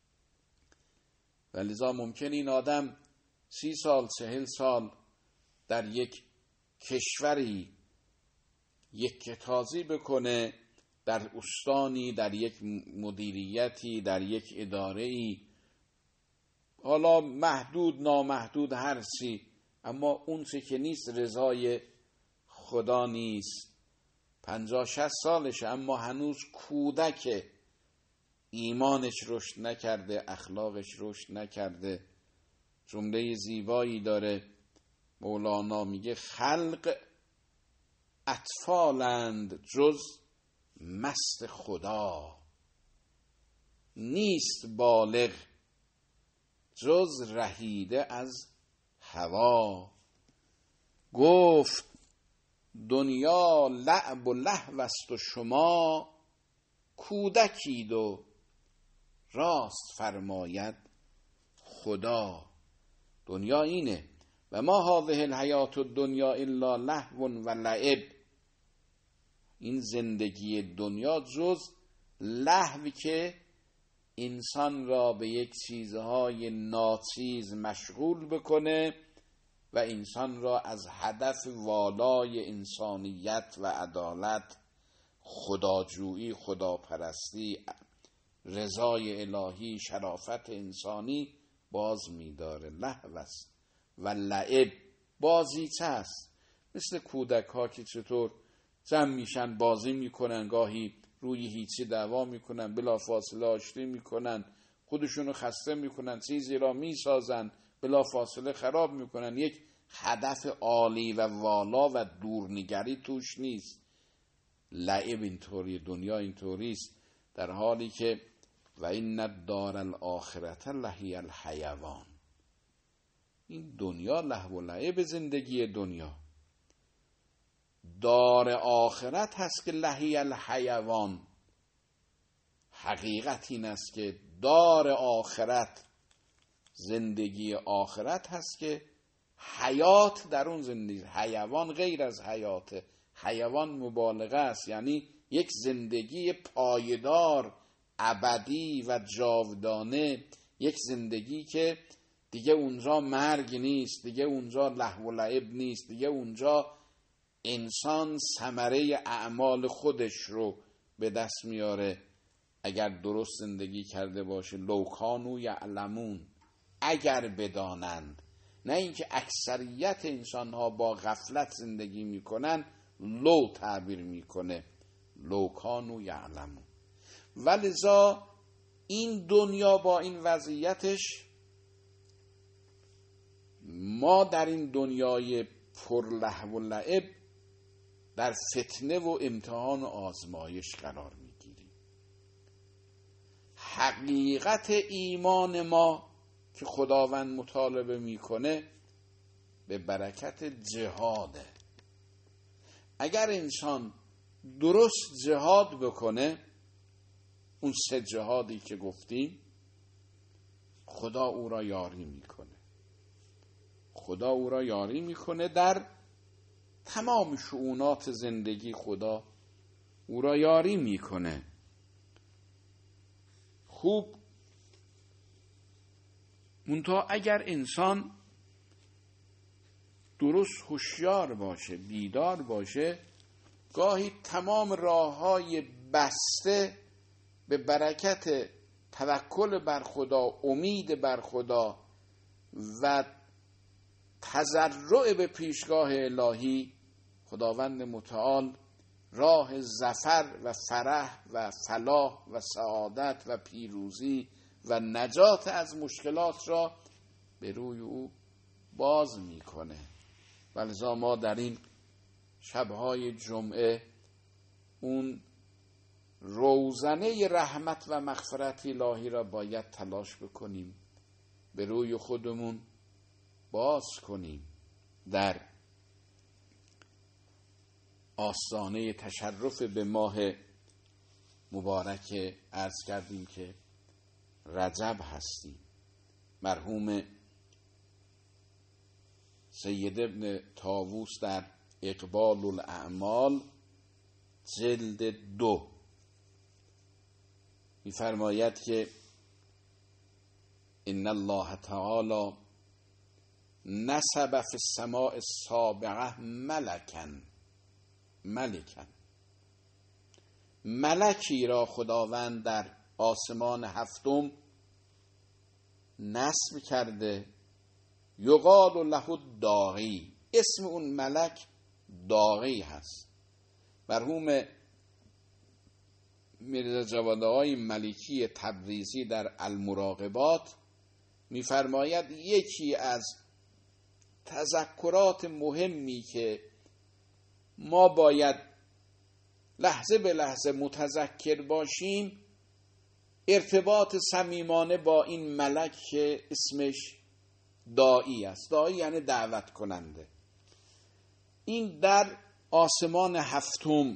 Speaker 1: و لذا ممکن این آدم 30 سال 40 سال در یک کشوری یک کتازی بکنه، در استانی، در یک مدیریتی، در یک اداره‌ای، حالا محدود نامحدود هر چی، اما اون چه که نیست رضای خدا نیست. 50-60 سالشه اما هنوز کودک، ایمانش رشد نکرده، اخلاقش رشد نکرده. جمله زیبایی داره مولانا، میگه خلق اطفالند جز مست خدا، نیست بالغ جز رهیده از هوا. گفت دنیا لعب و لهو است و شما کودکید و راست فرماید خدا. دنیا اینه و ما هذه الحیات الدنیا الا لهو و لعب. این زندگی دنیا جز لهوی که انسان را به یک چیزهای ناچیز مشغول بکنه و انسان را از هدف والای انسانیت و عدالت، خداجویی، خداپرستی، رضای الهی، شرافت انسانی باز می‌داره. لهو است و لعب، بازیچه است. مثل کودک ها که چطور جمع میشن بازی میکنن، گاهی روی هیچی دعوا میکنن، بلا فاصله آشتی میکنن، خودشونو خسته میکنن، چیزی را میسازن بلا فاصله خراب میکنن. یک هدف عالی و والا و دورنگری توش نیست. لعب اینطوری، دنیا اینطوریست، در حالی که و این الدار الاخرة لهی الحیوان. این دنیا لهو و لعب زندگی دنیا، دار آخرت هست که لهی الحیوان. حقیقت این است که دار آخرت، زندگی آخرت هست که حیات در اون زندگی. حیوان غیر از حیاته، حیوان مبالغه است، یعنی یک زندگی پایدار، ابدی و جاودانه، یک زندگی که دیگه اونجا مرگ نیست، دیگه اونجا لهو و لعب نیست، دیگه اونجا انسان ثمره اعمال خودش رو به دست میاره اگر درست زندگی کرده باشه. لو کانوا یعلمون، اگر بدانند. نه اینکه اکثریت انسان ها با غفلت زندگی میکنن، لو تعبیر میکنه، لو کانوا یعلمون. ولذا این دنیا با این وضعیتش، ما در این دنیای پر لهو و لعب در فتنه و امتحان و آزمایش قرار میگیریم. حقیقت ایمان ما که خداوند مطالبه میکنه به برکت جهاده. اگر انسان درست جهاد بکنه، اون 3 جهادی که گفتیم، خدا او را یاری میکنه. خدا او را یاری میکنه در تمام شؤونات زندگی. خدا او را یاری میکنه. خوب منتها اگر انسان درست هوشیار باشه، بیدار باشه، گاهی تمام راه‌های بسته به برکت توکل بر خدا، امید بر خدا و تضرع به پیشگاه الهی، خداوند متعال راه ظفر و فرح و فلاح و سعادت و پیروزی و نجات از مشکلات را به روی او باز میکنه. ولذا ما در این شبهای جمعه اون روزنه رحمت و مغفرت الهی را باید تلاش بکنیم، به روی خودمون باز کنیم. در آستانه تشرف به ماه مبارک عرض کردیم که رجب هستیم. مرحوم سید ابن طاووس در اقبال الاعمال جلد 2 می‌فرماید که ان الله تعالی نسب فی السماء السابعه ملکی را خداوند در آسمان هفتم نصب کرده، یقال له الداغی، اسم اون ملک داغی هست. مرحوم میرزا جواد آقای ملکی تبریزی در المراقبات میفرماید یکی از تذکرات مهمی که ما باید لحظه به لحظه متذکر باشیم ارتباط صمیمانه با این ملک که اسمش داعی است. داعی یعنی دعوت کننده. این در آسمان هفتم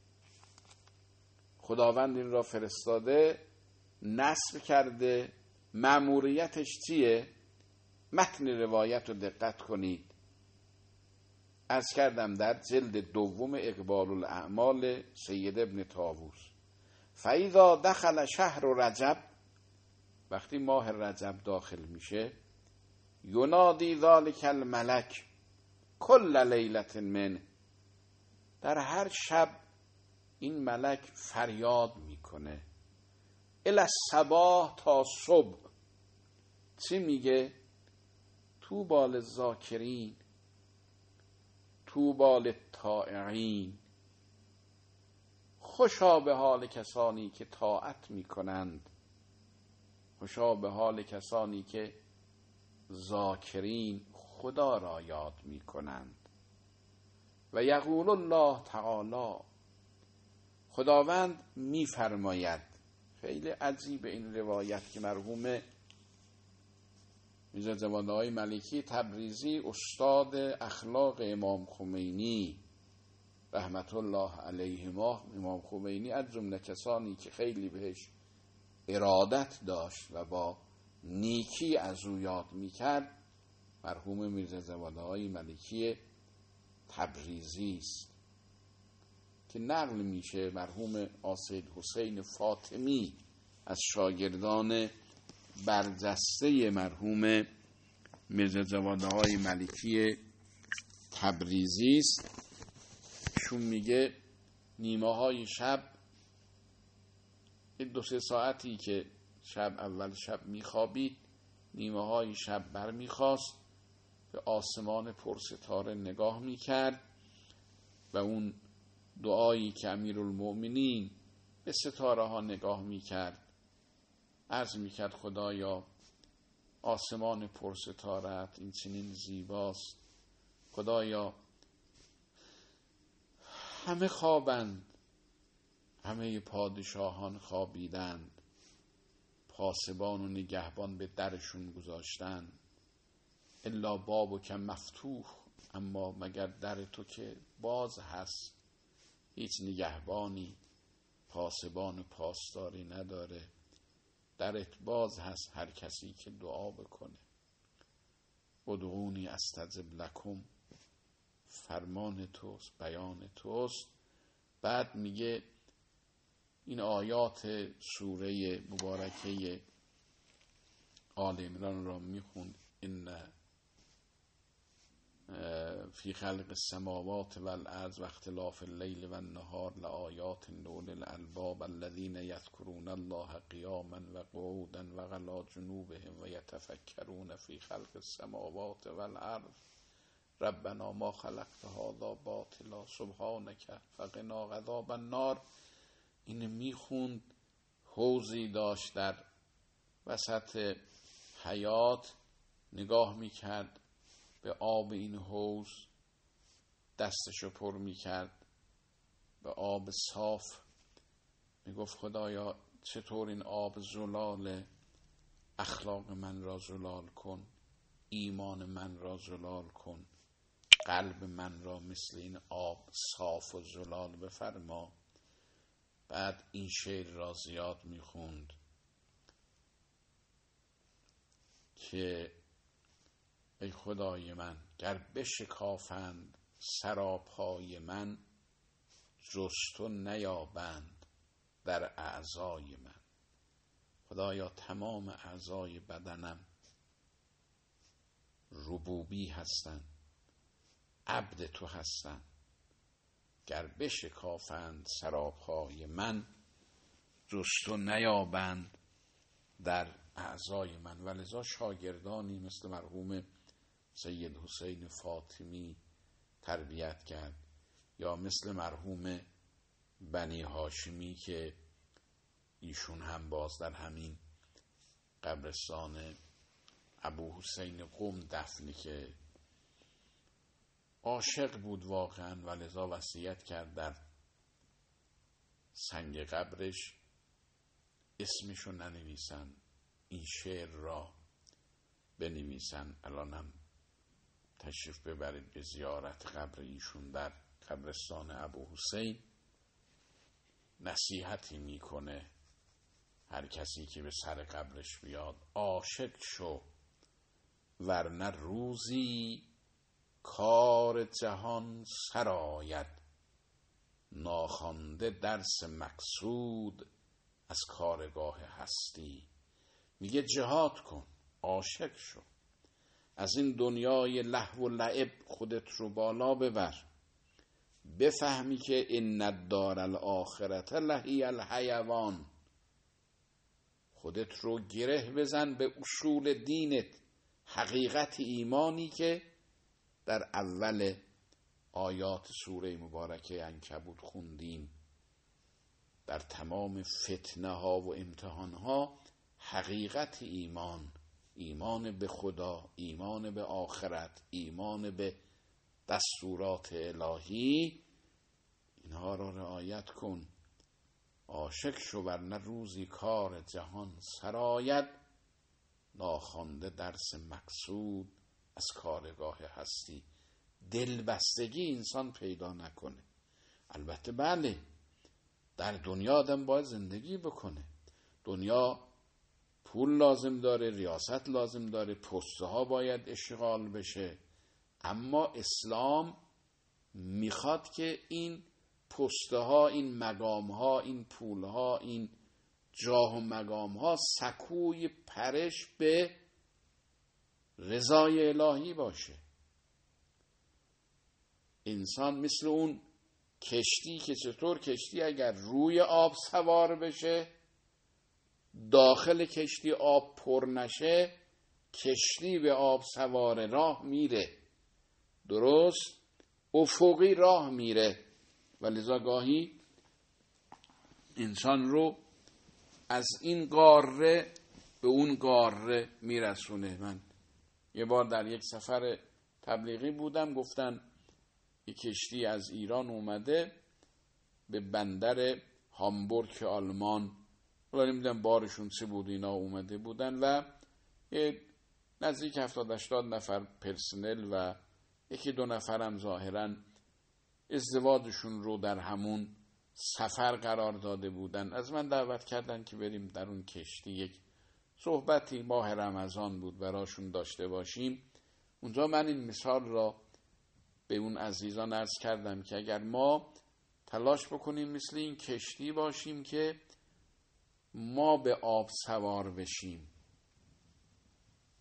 Speaker 1: خداوند این را فرستاده، نصب کرده. مأموریتش چیه؟ متن روایت رو دقت کنید. عرض کردم در جلد 2 اقبال الاعمال سید ابن طاووس، فاذا دخل شهر رجب، وقتی ماه رجب داخل میشه، ینادی ذلک الملک کل لیلة من، در هر شب این ملک فریاد میکنه الی الصباح، تا صبح. چی میگه؟ طوبی للذاکرین، طوبی للطائعین، خوشا به حال کسانی که طاعت میکنند، خوشا به حال کسانی که ذاکرین، خدا را یاد میکنند. و یقول الله تعالی، خداوند میفرماید. خیلی عجیب این روایت که مرحوم میرزا جواد آقای ملکی تبریزی استاد اخلاق امام خمینی رحمت الله علیهما، امام خمینی از جمله کسانی که خیلی بهش ارادت داشت و با نیکی از او یاد میکرد، مرحوم میرزا جواد آقای ملکی تبریزی است که نقل میشه مرحوم آسید حسین فاطمی از شاگردان برجسته مرحوم میرزا جواد آقای ملکی تبریزی است. شون میگه نیمه های شب، 2-3 ساعتی که شب اول شب میخوابید، نیمه های شب برمیخواست، به آسمان پرستاره نگاه میکرد و اون دعایی که امیرالمؤمنین به ستاره ها نگاه میکرد، عرض میکرد خدایا آسمان پرستارت این چنین زیباست، خدایا همه خوابند، همه پادشاهان خوابیدند، پاسبان و نگهبان به درشون گذاشتند، الا بابک مفتوح، اما مگر در تو که باز هست، هیچ نگهبانی پاسبان و پاسداری نداره، درت باز هست، هر کسی که دعا بکنه. ادعونی استجب لکم، فرمان توست، بیان توست. بعد میگه این آیات سوره مبارکه آل عمران را میخوند، این فی خلق السماوات والارض و اختلاف اللیل و النهار لآیات لأولی الالباب الذین یذکرون الله قیاما و قعودا و علی جنوبهم و یتفکرون فی خلق السماوات والارض ربنا ما خلقت هذا باطلا سبحانک فقنا عذاب النار. این میخوند، حوضی داشت در وسط حیات، نگاه میکرد به آب این حوض، دستشو پر میکرد به آب صاف، میگفت خدایا چطور این آب زلال اخلاق من را زلال کن، ایمان من را زلال کن، قلب من را مثل این آب صاف و زلال بفرما. بعد این شعر را زیاد میخوند که ای خدای من گر بشکافند سراپای من، جز تو نیابند در اعضای من. خدایا تمام اعضای بدنم ربوبی هستند، عبد تو هستند، گر بشکافند سراپای من، جز تو نیابند در اعضای من. ولذا شاگردانی مثل مرحوم سید حسین فاطمی تربیت کرد، یا مثل مرحوم بنی هاشمی که ایشون هم باز در همین قبرستان ابو حسین قم دفنی، که عاشق بود واقعا، ولذا وصیت کرد در سنگ قبرش اسمشو ننویسن، این شعر را بنویسن. الانم تشریف ببرید به زیارت قبر ایشون در قبرستان ابو حسین، نصیحتی میکنه هر کسی که به سر قبرش بیاد، عاشق شو ورنه روزی کار جهان سرآید، ناخوانده درس مقصود از کارگاه هستی. میگه جهاد کن، عاشق شو، از این دنیای لهو و لعب خودت رو بالا ببر، بفهمی که ان الدار الاخرة لهی الحیوان. خودت رو گره بزن به اصول دینت، حقیقت ایمانی که در اول آیات سوره مبارکه عنکبوت خوندیم. در تمام فتنه ها و امتحان ها حقیقت ایمان، ایمان به خدا، ایمان به آخرت، ایمان به دستورات الهی، اینها را رعایت کن. عاشق شو ورنه روزی کار جهان سرآید، ناخوانده درس مقصود از کارگاه هستی. دلبستگی انسان پیدا نکنه. البته بله، در دنیا آدم باید زندگی بکنه، دنیا پول لازم داره، ریاست لازم داره، پسته ها باید اشغال بشه، اما اسلام میخواد که این پسته ها، این مقام ها، این پول ها، این جاه و مقام ها سکوی پرش به رضای الهی باشه. انسان مثل اون کشتی که چطور کشتی اگر روی آب سوار بشه، داخل کشتی آب پر نشه، کشتی به آب سوار راه میره، درست افقی راه میره. ولذا گاهی انسان رو از این قاره به اون قاره میرسونه. من یه بار در یک سفر تبلیغی بودم، گفتن یک کشتی از ایران اومده به بندر هامبورگ آلمان، ولی نمیدونم بارشون چه بود، اینا اومده بودن و نزدیک 70-80 نفر پرسنل و 1-2 نفرم ظاهراً ازدواجشون رو در همون سفر قرار داده بودن. از من دعوت کردن که بریم در اون کشتی یک صحبتی، ماه رمضان بود، براشون داشته باشیم. اونجا من این مثال را به اون عزیزان عرض کردم که اگر ما تلاش بکنیم مثل این کشتی باشیم که ما به آب سوار بشیم،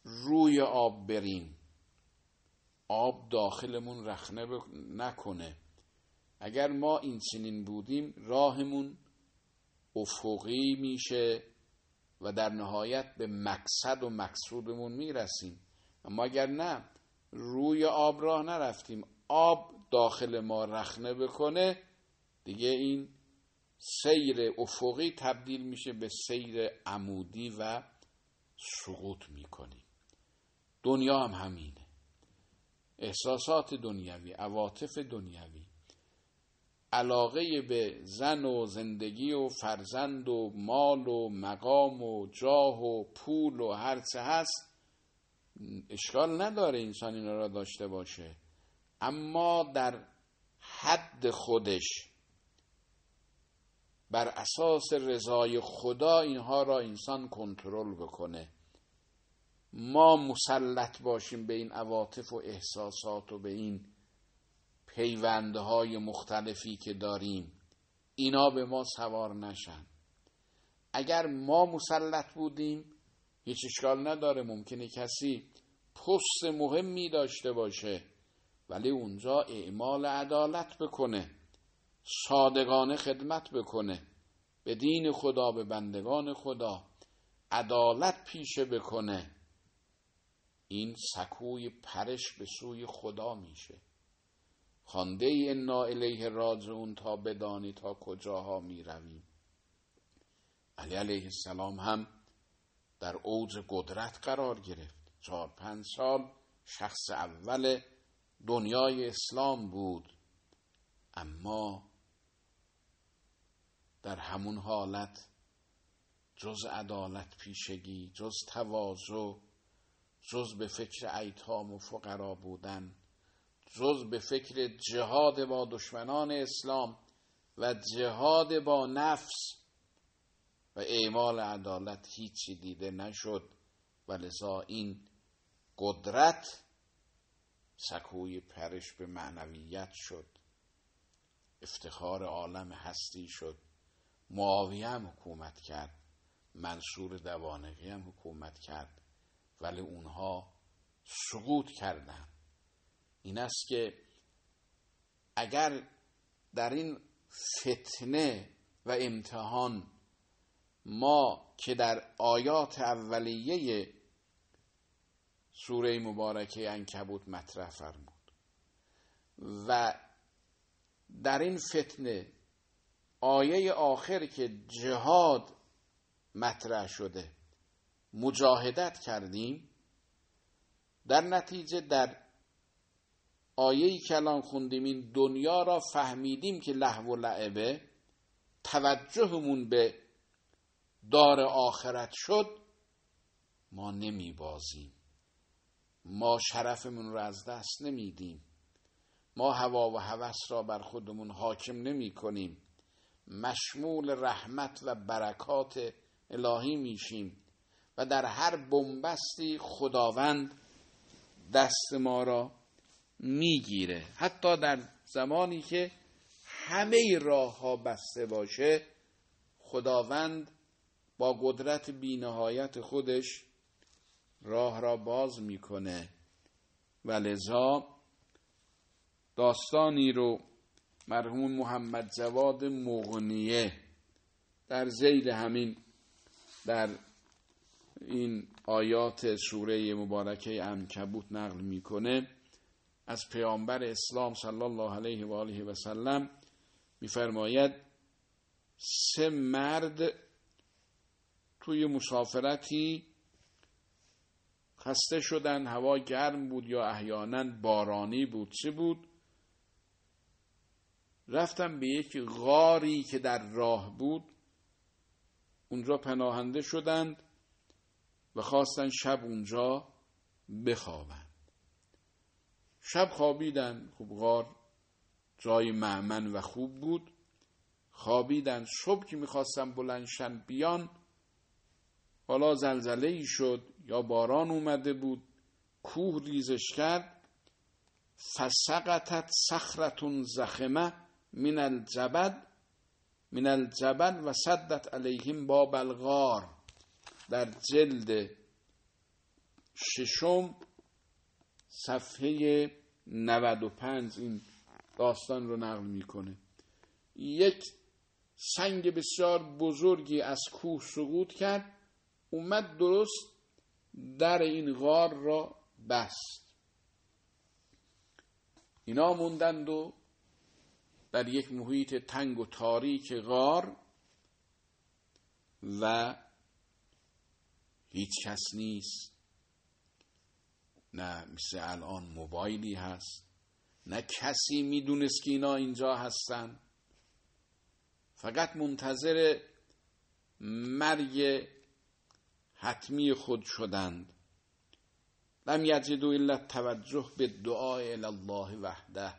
Speaker 1: روی آب بریم، آب داخلمون رخنه نکنه. اگر ما این چنین بودیم راهمون افقی میشه و در نهایت به مقصد و مقصودمون میرسیم. اما اگر نه، روی آب راه نرفتیم، آب داخل ما رخنه بکنه، دیگه این سیر افقی تبدیل میشه به سیر عمودی و سقوط میکنیم. دنیا هم همینه. احساسات دنیوی، عواطف دنیوی، علاقه به زن و زندگی و فرزند و مال و مقام و جاه و پول و هر چه هست، اشکال نداره انسان اینا را داشته باشه، اما در حد خودش، بر اساس رضای خدا اینها را انسان کنترل بکنه. ما مسلط باشیم به این عواطف و احساسات و به این پیوندهای مختلفی که داریم، اینا به ما سوار نشن. اگر ما مسلط بودیم هیچ اشکال نداره، ممکنه کسی پست مهمی داشته باشه ولی اونجا اعمال عدالت بکنه، صادقانه خدمت بکنه، به دین خدا، به بندگان خدا عدالت پیشه بکنه. این سکوی پرش به سوی خدا میشه. خوانده ای انا الیه راجعون تا بدانی تا کجاها می رویم. علی علیه السلام هم در اوج قدرت قرار گرفت. 4-5 سال شخص اول دنیای اسلام بود، اما در همون حالت جز عدالت پیشگی، جز تواضع، جز به فکر ایتام و فقرا بودن، جز به فکر جهاد با دشمنان اسلام و جهاد با نفس و اعمال عدالت هیچی دیده نشد و لذا این قدرت سکوی پرش به معنویت شد، افتخار عالم هستی شد. معاویه هم حکومت کرد، منصور دوانقی هم حکومت کرد، ولی اونها سقوط کردند. این است که اگر در این فتنه و امتحان ما که در آیات اولیه سوره مبارکه عنکبوت مطرح فرمود و در این فتنه آیه آخر که جهاد مطرح شده مجاهدت کردیم، در نتیجه در آیه‌ای که الان خوندیم این دنیا را فهمیدیم که لهو و لعبه، توجهمون به دار آخرت شد، ما نمی بازیم، ما شرفمون را از دست نمیدیم، ما هوا و هوس را بر خودمون حاکم نمی کنیم، مشمول رحمت و برکات الهی میشیم و در هر بنبستی خداوند دست ما را میگیره. حتی در زمانی که همه راه ها بسته باشه، خداوند با قدرت بی‌نهایت خودش راه را باز میکنه. و لذا داستانی رو مرحوم محمد جواد مغنیه در ذیل همین در این آیات سوره مبارکه عنکبوت نقل میکنه از پیامبر اسلام صلی الله علیه و آله و سلم. میفرماید 3 مرد توی مسافرتی خسته شدن، هوا گرم بود یا احیانا بارانی بود، چه بود، رفتن به یک غاری که در راه بود، اونجا پناهنده شدند و خواستن شب اونجا بخوابند. شب خوابیدن، خب غار جای مأمن و خوب بود، خوابیدن. صبح که میخواستن بلندشن بیان، حالا زلزله‌ای شد یا باران اومده بود، کوه ریزش کرد. فسقطت صخرة ضخمة من الجبل و سدت علیهم باب الغار. در جلد 6 صفحه 95 این داستان رو نقل میکنه. یک سنگ بسیار بزرگی از کوه سقوط کرد، اومد درست در این غار را بست. اینا موندند و در یک محیط تنگ و تاریک غار و هیچ کس نیست، نه مثل الان موبایلی هست، نه کسی میدونست که اینا اینجا هستن، فقط منتظر مرگ حتمی خود شدند. لم یجدوا الا التوجه بالدعاء الی الله وحده،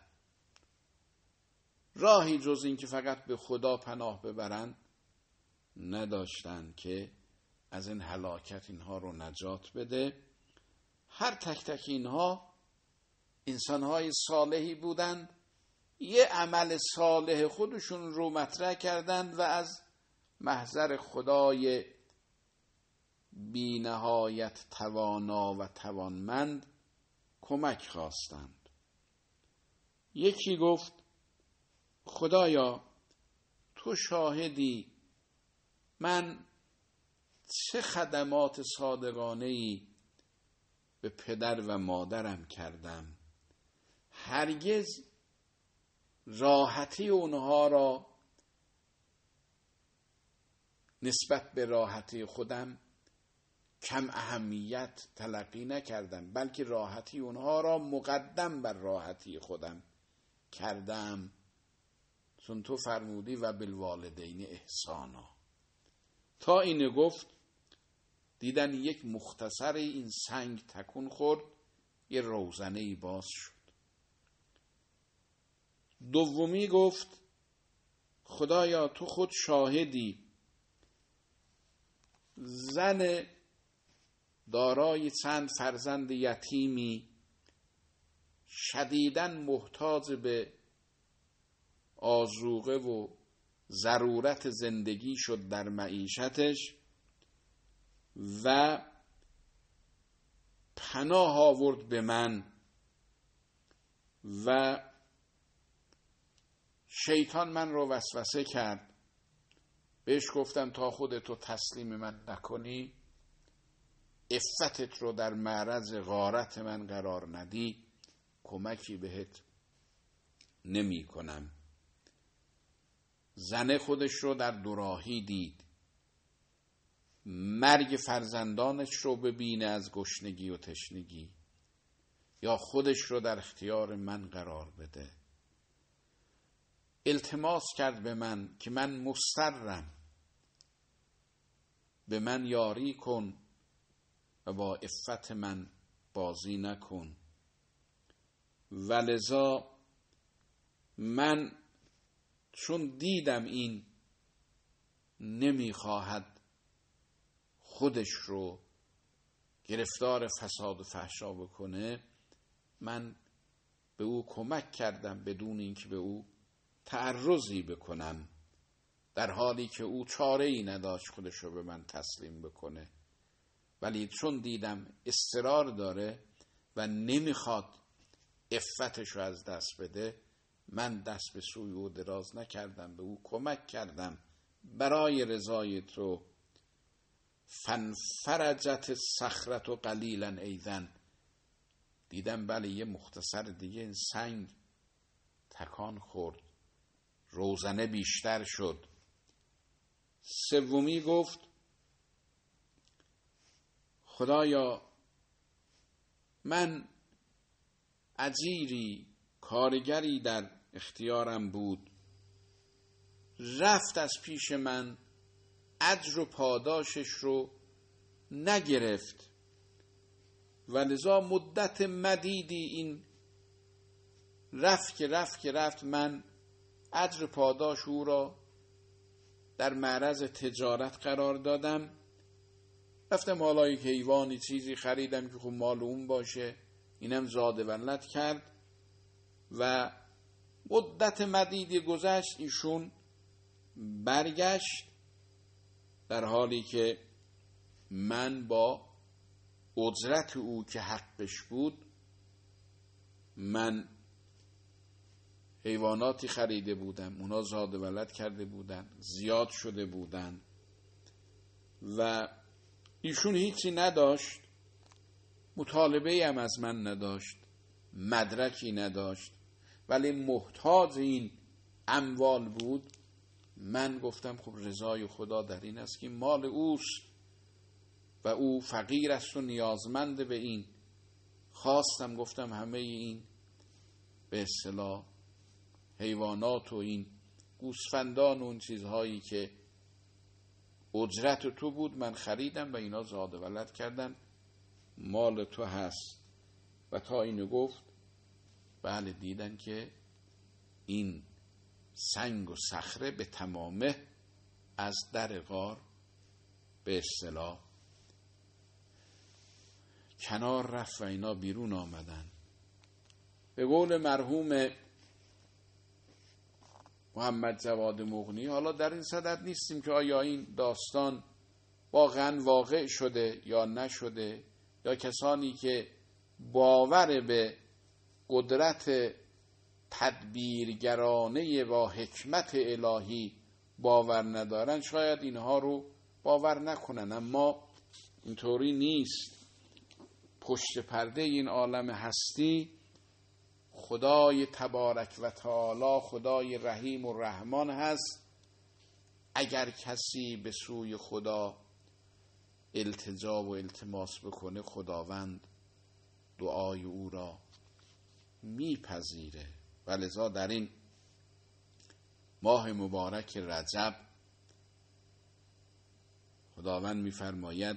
Speaker 1: راهی جز این که فقط به خدا پناه ببرند نداشتند که از این هلاکت اینها رو نجات بده. هر تک تک اینها انسانهای صالحی بودند، یه عمل صالح خودشون رو مطرح کردند و از محضر خدای بی نهایت توانا و توانمند کمک خواستند. یکی گفت خدایا تو شاهدی من چه خدمات صادقانه‌ای به پدر و مادرم کردم، هرگز راحتی اونها را نسبت به راحتی خودم کم اهمیت تلقی نکردم، بلکه راحتی اونها را مقدم بر راحتی خودم کردم، چون تو فرمودی و بالوالدین احسانا. تا اینو گفت دیدن یک مختصر این سنگ تکون خورد، یه روزنه‌ای باز شد. دومی گفت خدایا تو خود شاهدی زن دارای چند فرزند یتیمی شدیداً محتاج به آذوقه و ضرورت زندگی شد در معیشتش و پناه آورد به من و شیطان من رو وسوسه کرد. بهش گفتم تا خودتو تسلیم من نکنی، عفتت رو در معرض غارت من قرار ندی، کمکی بهت نمی کنم. زن خودش رو در دوراهی دید، مرگ فرزندانش رو ببینه از گشنگی و تشنگی، یا خودش رو در اختیار من قرار بده. التماس کرد به من که من مضطرم، به من یاری کن و با عفت من بازی نکن. ولذا من چون دیدم این نمیخواهد خودش رو گرفتار فساد و فحشا بکنه، من به او کمک کردم بدون اینکه به او تعرضی بکنم، در حالی که او چاره‌ای نداشت خودش رو به من تسلیم بکنه. ولی چون دیدم اصرار داره و نمیخواد عفتش رو از دست بده، من دست به سوی او دراز نکردم، به او کمک کردم برای رضای تو. فنفرجت صخرت و قلیلا ایذن، دیدم بله یه مختصر دیگه این سنگ تکان خورد، روزنه بیشتر شد. سومی گفت خدایا من اجیری کارگری در اختیارم بود، رفت از پیش من، اجر و پاداشش رو نگرفت و لذا مدت مدیدی این رفت من اجر پاداش او را در معرض تجارت قرار دادم. رفتم حالا یک حیوانی چیزی خریدم که خب مال اون باشه، اینم زاده ولد کرد و مدت مدیدی گذشت، ایشون برگشت در حالی که من با اجرت او که حقش بود، من حیواناتی خریده بودم، اونا زاد و ولد کرده بودن، زیاد شده بودن و ایشون هیچی نداشت، مطالبه هم از من نداشت، مدرکی نداشت، ولی محتاج این اموال بود. من گفتم خب رضای خدا در این است که مال اوست و او فقیر است و نیازمند به این. خواستم گفتم همه این به اصطلاح حیوانات و این گوسفندان و اون چیزهایی که اجرت تو بود من خریدم و اینا زاد و ولد کردن، مال تو هست. و تا اینو گفت بله دیدن که این سنگ و صخره به تمامه از در غار به اصطلاح کنار رفت و اینا بیرون آمدن. به قول مرحوم محمد جواد مغنی، حالا در این صدد نیستیم که آیا این داستان واقعا واقع شده یا نشده، یا کسانی که باور به قدرت تدبیرگرانه و حکمت الهی باور ندارن شاید اینها رو باور نکنن، اما اینطوری نیست. پشت پرده این عالم هستی خدای تبارک و تعالی، خدای رحیم و رحمان هست. اگر کسی به سوی خدا التجا و التماس بکنه، خداوند دعای او را میپذیره. ولذا در این ماه مبارک رجب خداوند میفرماید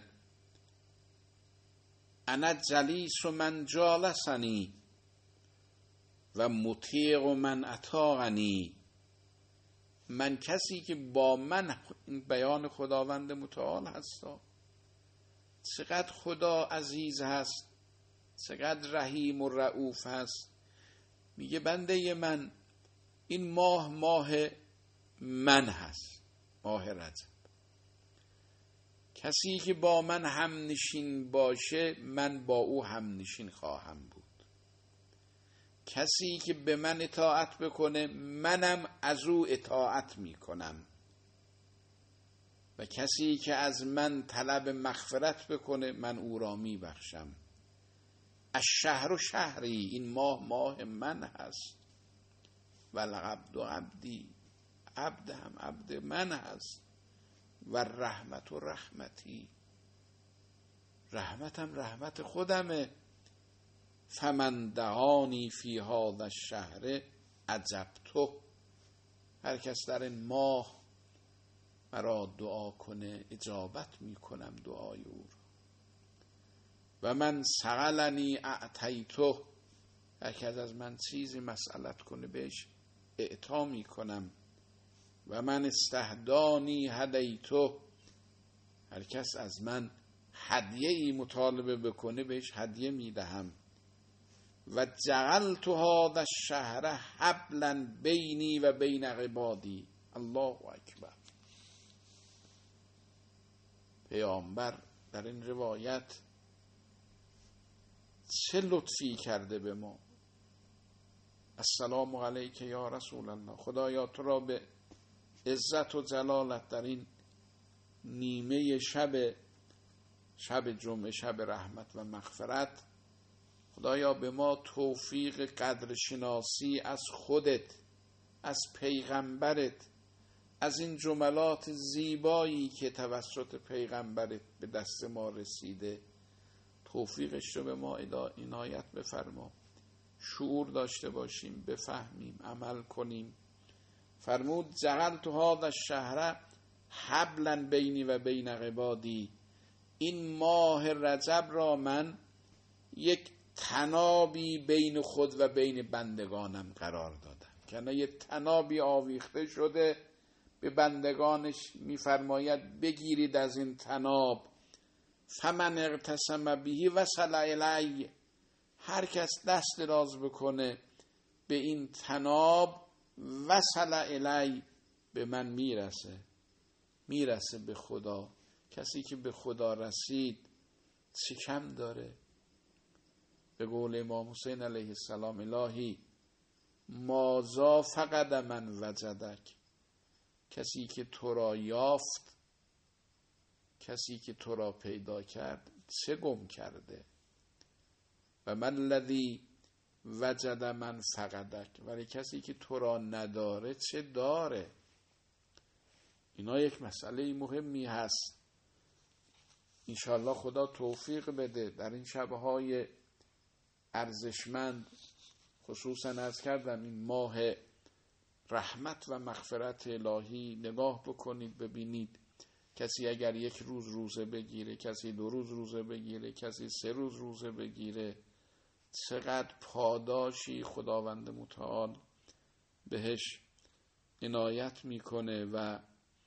Speaker 1: انا جلیس من جالسنی و مطیع من اطاعنی. من کسی که با من، این بیان خداوند متعال هست، چقدر خدا عزیز هست، چقدر رحیم و رؤوف هست. میگه بنده من این ماه من هست، ماه رجب. کسی که با من هم نشین باشه من با او هم نشین خواهم بود. کسی که به من اطاعت بکنه منم از او اطاعت میکنم و کسی که از من طلب مغفرت بکنه من او را میبخشم. الشهر و شهری، این ماه من هست، و العبد عبدی، عبد هم عبد من هست، و رحمت و رحمتی، رحمتم رحمت خودمه. فمن دعانی فی هذا الشهر اجبته، هر کس در این ماه مرا دعا کنه اجابت میکنم دعای او را. و من سألنی اعطیته، هر کس از من چیزی مسئلت کنه بهش اعطا میکنم. و من استهدانی هدیته، هر کس از من هدیه ای مطالبه بکنه بهش هدیه میدهم. و جعلت هذا الشهر حبلا بینی و بین عبادی. الله اکبر. پیامبر در این روایت چه لطفی کرده به ما. السلام علیک یا رسول الله، خدایا تو را به عزت و جلالت در این نیمه شب جمعه، شب رحمت و مغفرت، خدایا به ما توفیق قدر شناسی از خودت، از پیغمبرت، از این جملات زیبایی که توسط پیغمبرت به دست ما رسیده، توفیقش رو به ما عنایت بفرما. شعور داشته باشیم، بفهمیم، عمل کنیم. فرمود جعلت هذا الشهر حبلا بینی و بین عبادی، این ماه رجب را من یک تنابی بین خود و بین بندگانم قرار دادم. که یه تنابی آویخته شده به بندگانش، میفرماید بگیرید از این تناب. فمن اغتسم بهی وصل الی، هر کس دست دراز بکنه به این تناب، وصل الی، به من میرسه به خدا. کسی که به خدا رسید چه کم داره؟ به قول امام حسین علیه السلام الهی مازا فقد من وجدک، کسی که تو را یافت، کسی که تو را پیدا کرد چه گم کرده؟ و من الذی وجد من فقدک، ولی کسی که تو را نداره چه داره؟ اینا یک مسئله مهمی هست. انشاءالله خدا توفیق بده در این شبهای ارزشمند، خصوصا عرض کردم این ماه رحمت و مغفرت الهی، نگاه بکنید ببینید کسی اگر یک روز روزه بگیره، کسی 2 روز روزه بگیره، کسی 3 روز روزه بگیره، چقدر پاداشی خداوند متعال بهش عنایت میکنه. و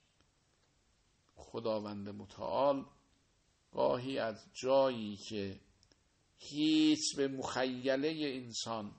Speaker 1: خداوند متعال گاهی از جایی که هیچ به مخیله انسان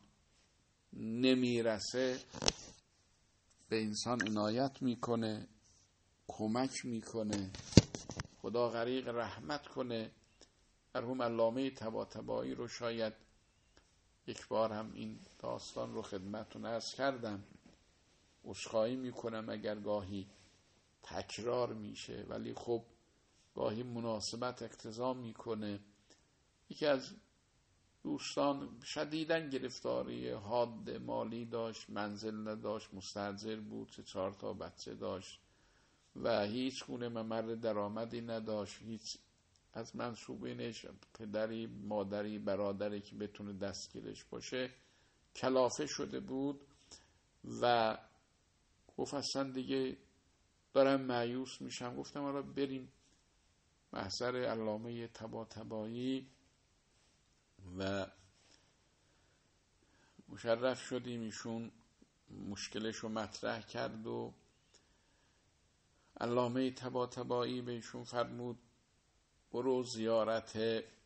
Speaker 1: نمیرسه به انسان عنایت میکنه، کمک میکنه. خدا غریق رحمت کنه. مرحوم علامه طباطبایی رو شاید یک بار هم این داستان رو خدمتتون عرض کردم، عذرخواهی میکنم اگر گاهی تکرار میشه، ولی خب گاهی مناسبت اقتضا میکنه. یکی از دوستان شدیداً گرفتاری حاد مالی داشت، منزل نداشت، مستأجر بود، 4 بچه داشت و هیچ گونه ممر درآمدی نداشت. هیچ از منسوبینش، پدری، مادری، برادری که بتونه دستگیرش باشه کلافه شده بود و گفت اصلا دیگه دارم مایوس میشم. گفتم حالا بریم محضر علامه طباطبایی و مشرف شدیم. ایشون مشکلش رو مطرح کرد و علامه طباطبایی به ایشون فرمود برو زیارت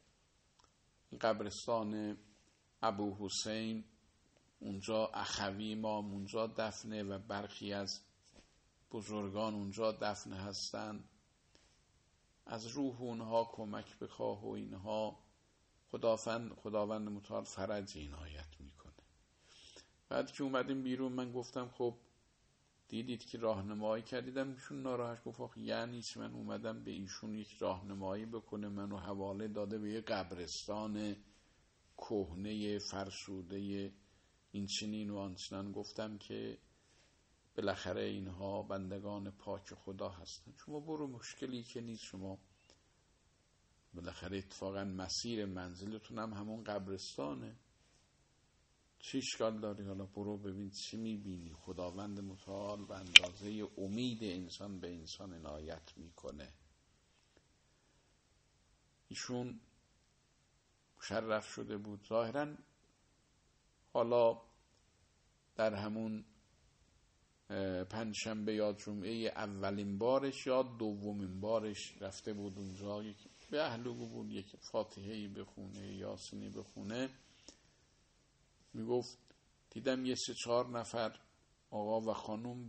Speaker 1: قبرستان ابو حسین، اونجا اخوی ما اونجا دفنه و برخی از بزرگان اونجا دفن هستن، از روح اونها کمک بخواه و اینها. خداوند متعال فرج عنایت میکنه. بعد که اومدیم بیرون من گفتم خب دیدید که راهنمایی کردیدم. ایشون ناراحت گفت یعنی چی؟ من اومدم به ایشون یک راهنمایی بکنه، منو حواله داده به یه قبرستان کهنه فرسوده این چنین و آنچنان. گفتم که بالاخره اینها بندگان پاک خدا هستن، شما برو، مشکلی که نیست، شما بالاخره اتفاقا مسیر منزلتون هم همون قبرستانه، چی اشکال داری؟ حالا برو ببین چی میبینی. خداوند متعال به اندازه امید انسان به انسان عنایت میکنه. ایشون مشرف شده بود ظاهرا، حالا در همون پنجشنبه یا جمعه اولین بارش یا دومین بارش رفته بود اونجا، به اهلو بود یک فاتحه‌ای بخونه، یاسینی بخونه. میگفت دیدم یه 3-4 نفر آقا و خانم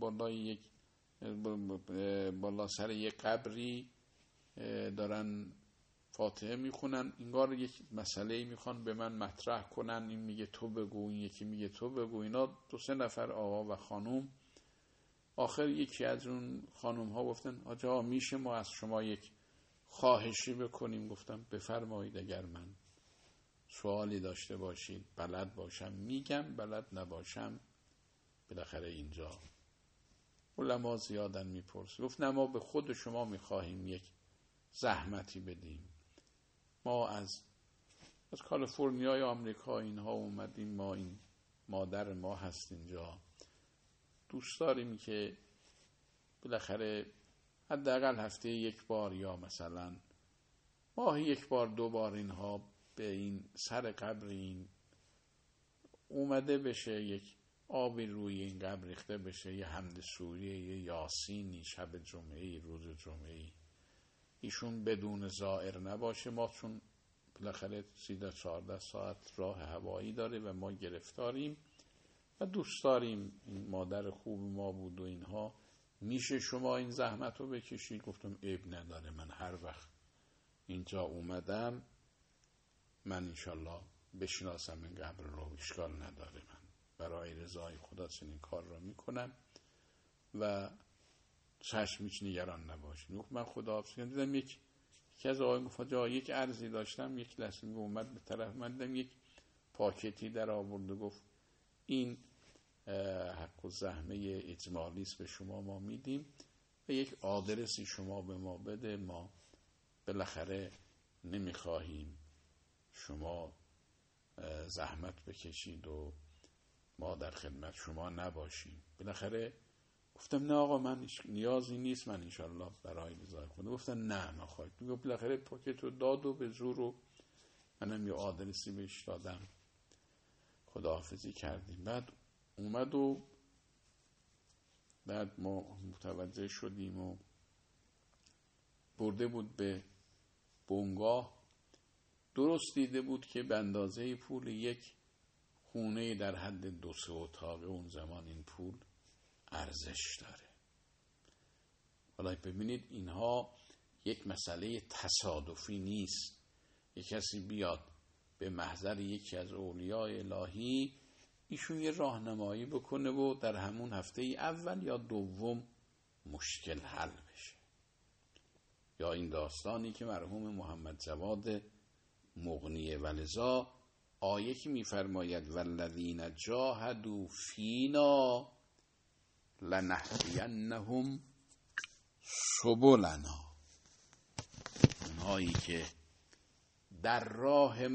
Speaker 1: بالا سر یک قبری دارن فاتحه میخونن، انگار یک مسئله میخوان به من مطرح کنن. این میگه تو بگو، این یکی میگه تو بگو. اینا 2-3 نفر آقا و خانم. آخر یکی از اون خانم ها گفتن آقا میشه ما از شما یک خواهشی بکنیم؟ گفتم بفرمایید، اگر من سوالی داشته باشید بلد باشم میگم، بلد نباشم بالاخره اینجا علما زیادن میپرس. گفت نه، ما به خود شما میخواهیم یک زحمتی بدیم. ما از کالیفرنیا یا آمریکا اینها اومدیم، ما این مادر ما هست اینجا، دوست داریم که بالاخره حداقل هفته 1 بار یا مثلا ماهی 1 بار 2 بار اینها به این سر قبر این اومده بشه، یک آبی روی این قبر ریخته بشه، یه حمد سوریه، یه یاسینی شب جمعه، روز جمعه، ایشون بدون زائر نباشه. ما چون بالاخره 13-14 ساعت راه هوایی داره و ما گرفتاریم و دوست داریم، این مادر خوب ما بود و اینها، میشه شما این زحمت رو بکشید؟ گفتم عیب نداره، من هر وقت اینجا اومدم من انشالله بشناسم این قبر رو، اشکال نداره، من برای رضای خدا چنین کار رو میکنم و چشم هیچ نگران نباشین. من خداحافظی کردم، دیدم یکی از آقایون گفت یک عرضی داشتم، یک لحظه اومد به طرف من، دیدم یک پاکتی در آورد و گفت این حق و زحمه اجمالی است به شما ما میدیم و یک آدرسی شما به ما بده، ما بالاخره نمیخواهیم شما زحمت بکشید و ما در خدمت شما نباشیم. بالاخره گفتم نه آقا من نیازی نیست، من انشالله برای رضای خدا. گفتن نه نخواهید. میگه بالاخره پاکت رو داد و به زور رو منم یه آدرسی بهش دادم، خداحافظی کردیم. بعد اومد و بعد ما متوجه شدیم و برده بود به بنگاه. درست دیده بود که به اندازه پول یک خونه در حد 2-3 اتاقه اون زمان این پول ارزش داره. حالا ببینید اینها یک مسئله تصادفی نیست. یک کسی بیاد به محضر یکی از اولیاء الهی، ایشون یه راهنمایی بکنه و در همون هفته اول یا دوم مشکل حل بشه. یا این داستانی که مرحوم محمد جواد مغنی ولذا آیه که میفرماید والذین جاهدوا فینا لنهدینهم سبلنا، اونهایی که در راه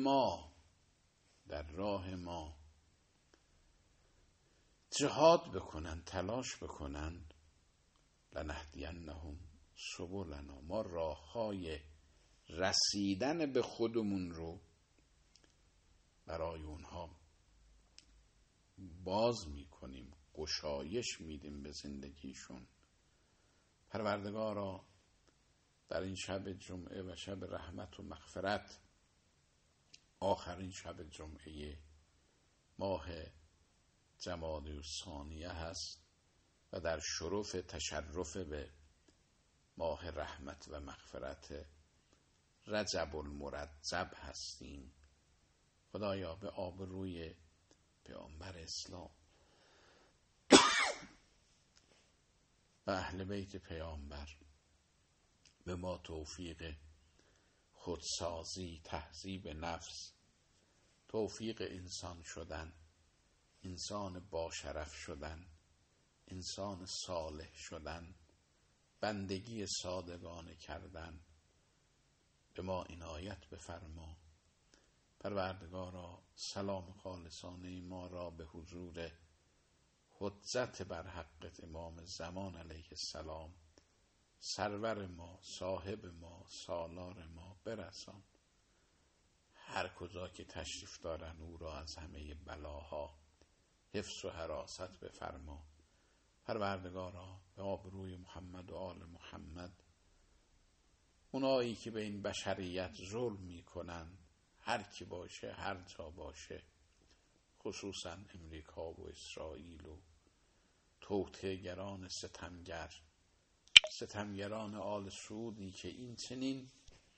Speaker 1: ما جهاد بکنن، تلاش بکنن، لنهدینهم سبلنا، ما راههای رسیدن به خودمون رو برای اونها باز میکنیم، گشایش میدیم به زندگیشون. پروردگارا در این شب جمعه و شب رحمت و مغفرت، آخرین شب جمعه ماه جمادی الثانیه هست و در شرف تشرف به ماه رحمت و مغفرت رجب المرجب هستیم. خدایا به آبروی پیامبر اسلام و اهل بیت پیامبر به ما توفیق خودسازی، تهذیب نفس، توفیق انسان شدن، انسان باشرف شدن، انسان صالح شدن، بندگی صادقانه کردن به ما عنایت بفرما. پروردگارا سلام خالصانه ما را به حضور حجت بر حقت امام زمان علیه السلام، سرور ما، صاحب ما، سالار ما برسان. هر کجا که تشریف دارن او را از همه بلاها حفظ و حراست بفرما. پروردگارا به آبروی محمد و آل محمد، اونایی که به این بشریت ظلم میکنن، هر کی باشه، هر جا باشه، خصوصا امریکا و اسرائیل و توطئه‌گران ستمگران آل سعودی که این چنین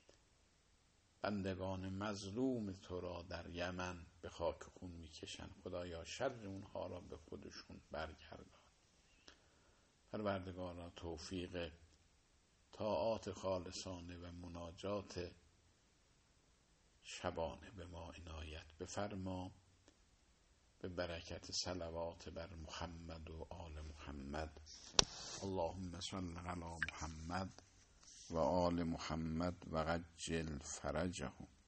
Speaker 1: بندگان مظلوم تو را در یمن به خاک خون میکشن، خدایا شر اونها را به خودشون برگردان. پروردگارا توفیق طاعات خالصانه و مناجات شبانه به ما عنایت بفرما. به برکت صلوات بر محمد و آل محمد. اللهم صل علی محمد و آل محمد و عجل فرجهم.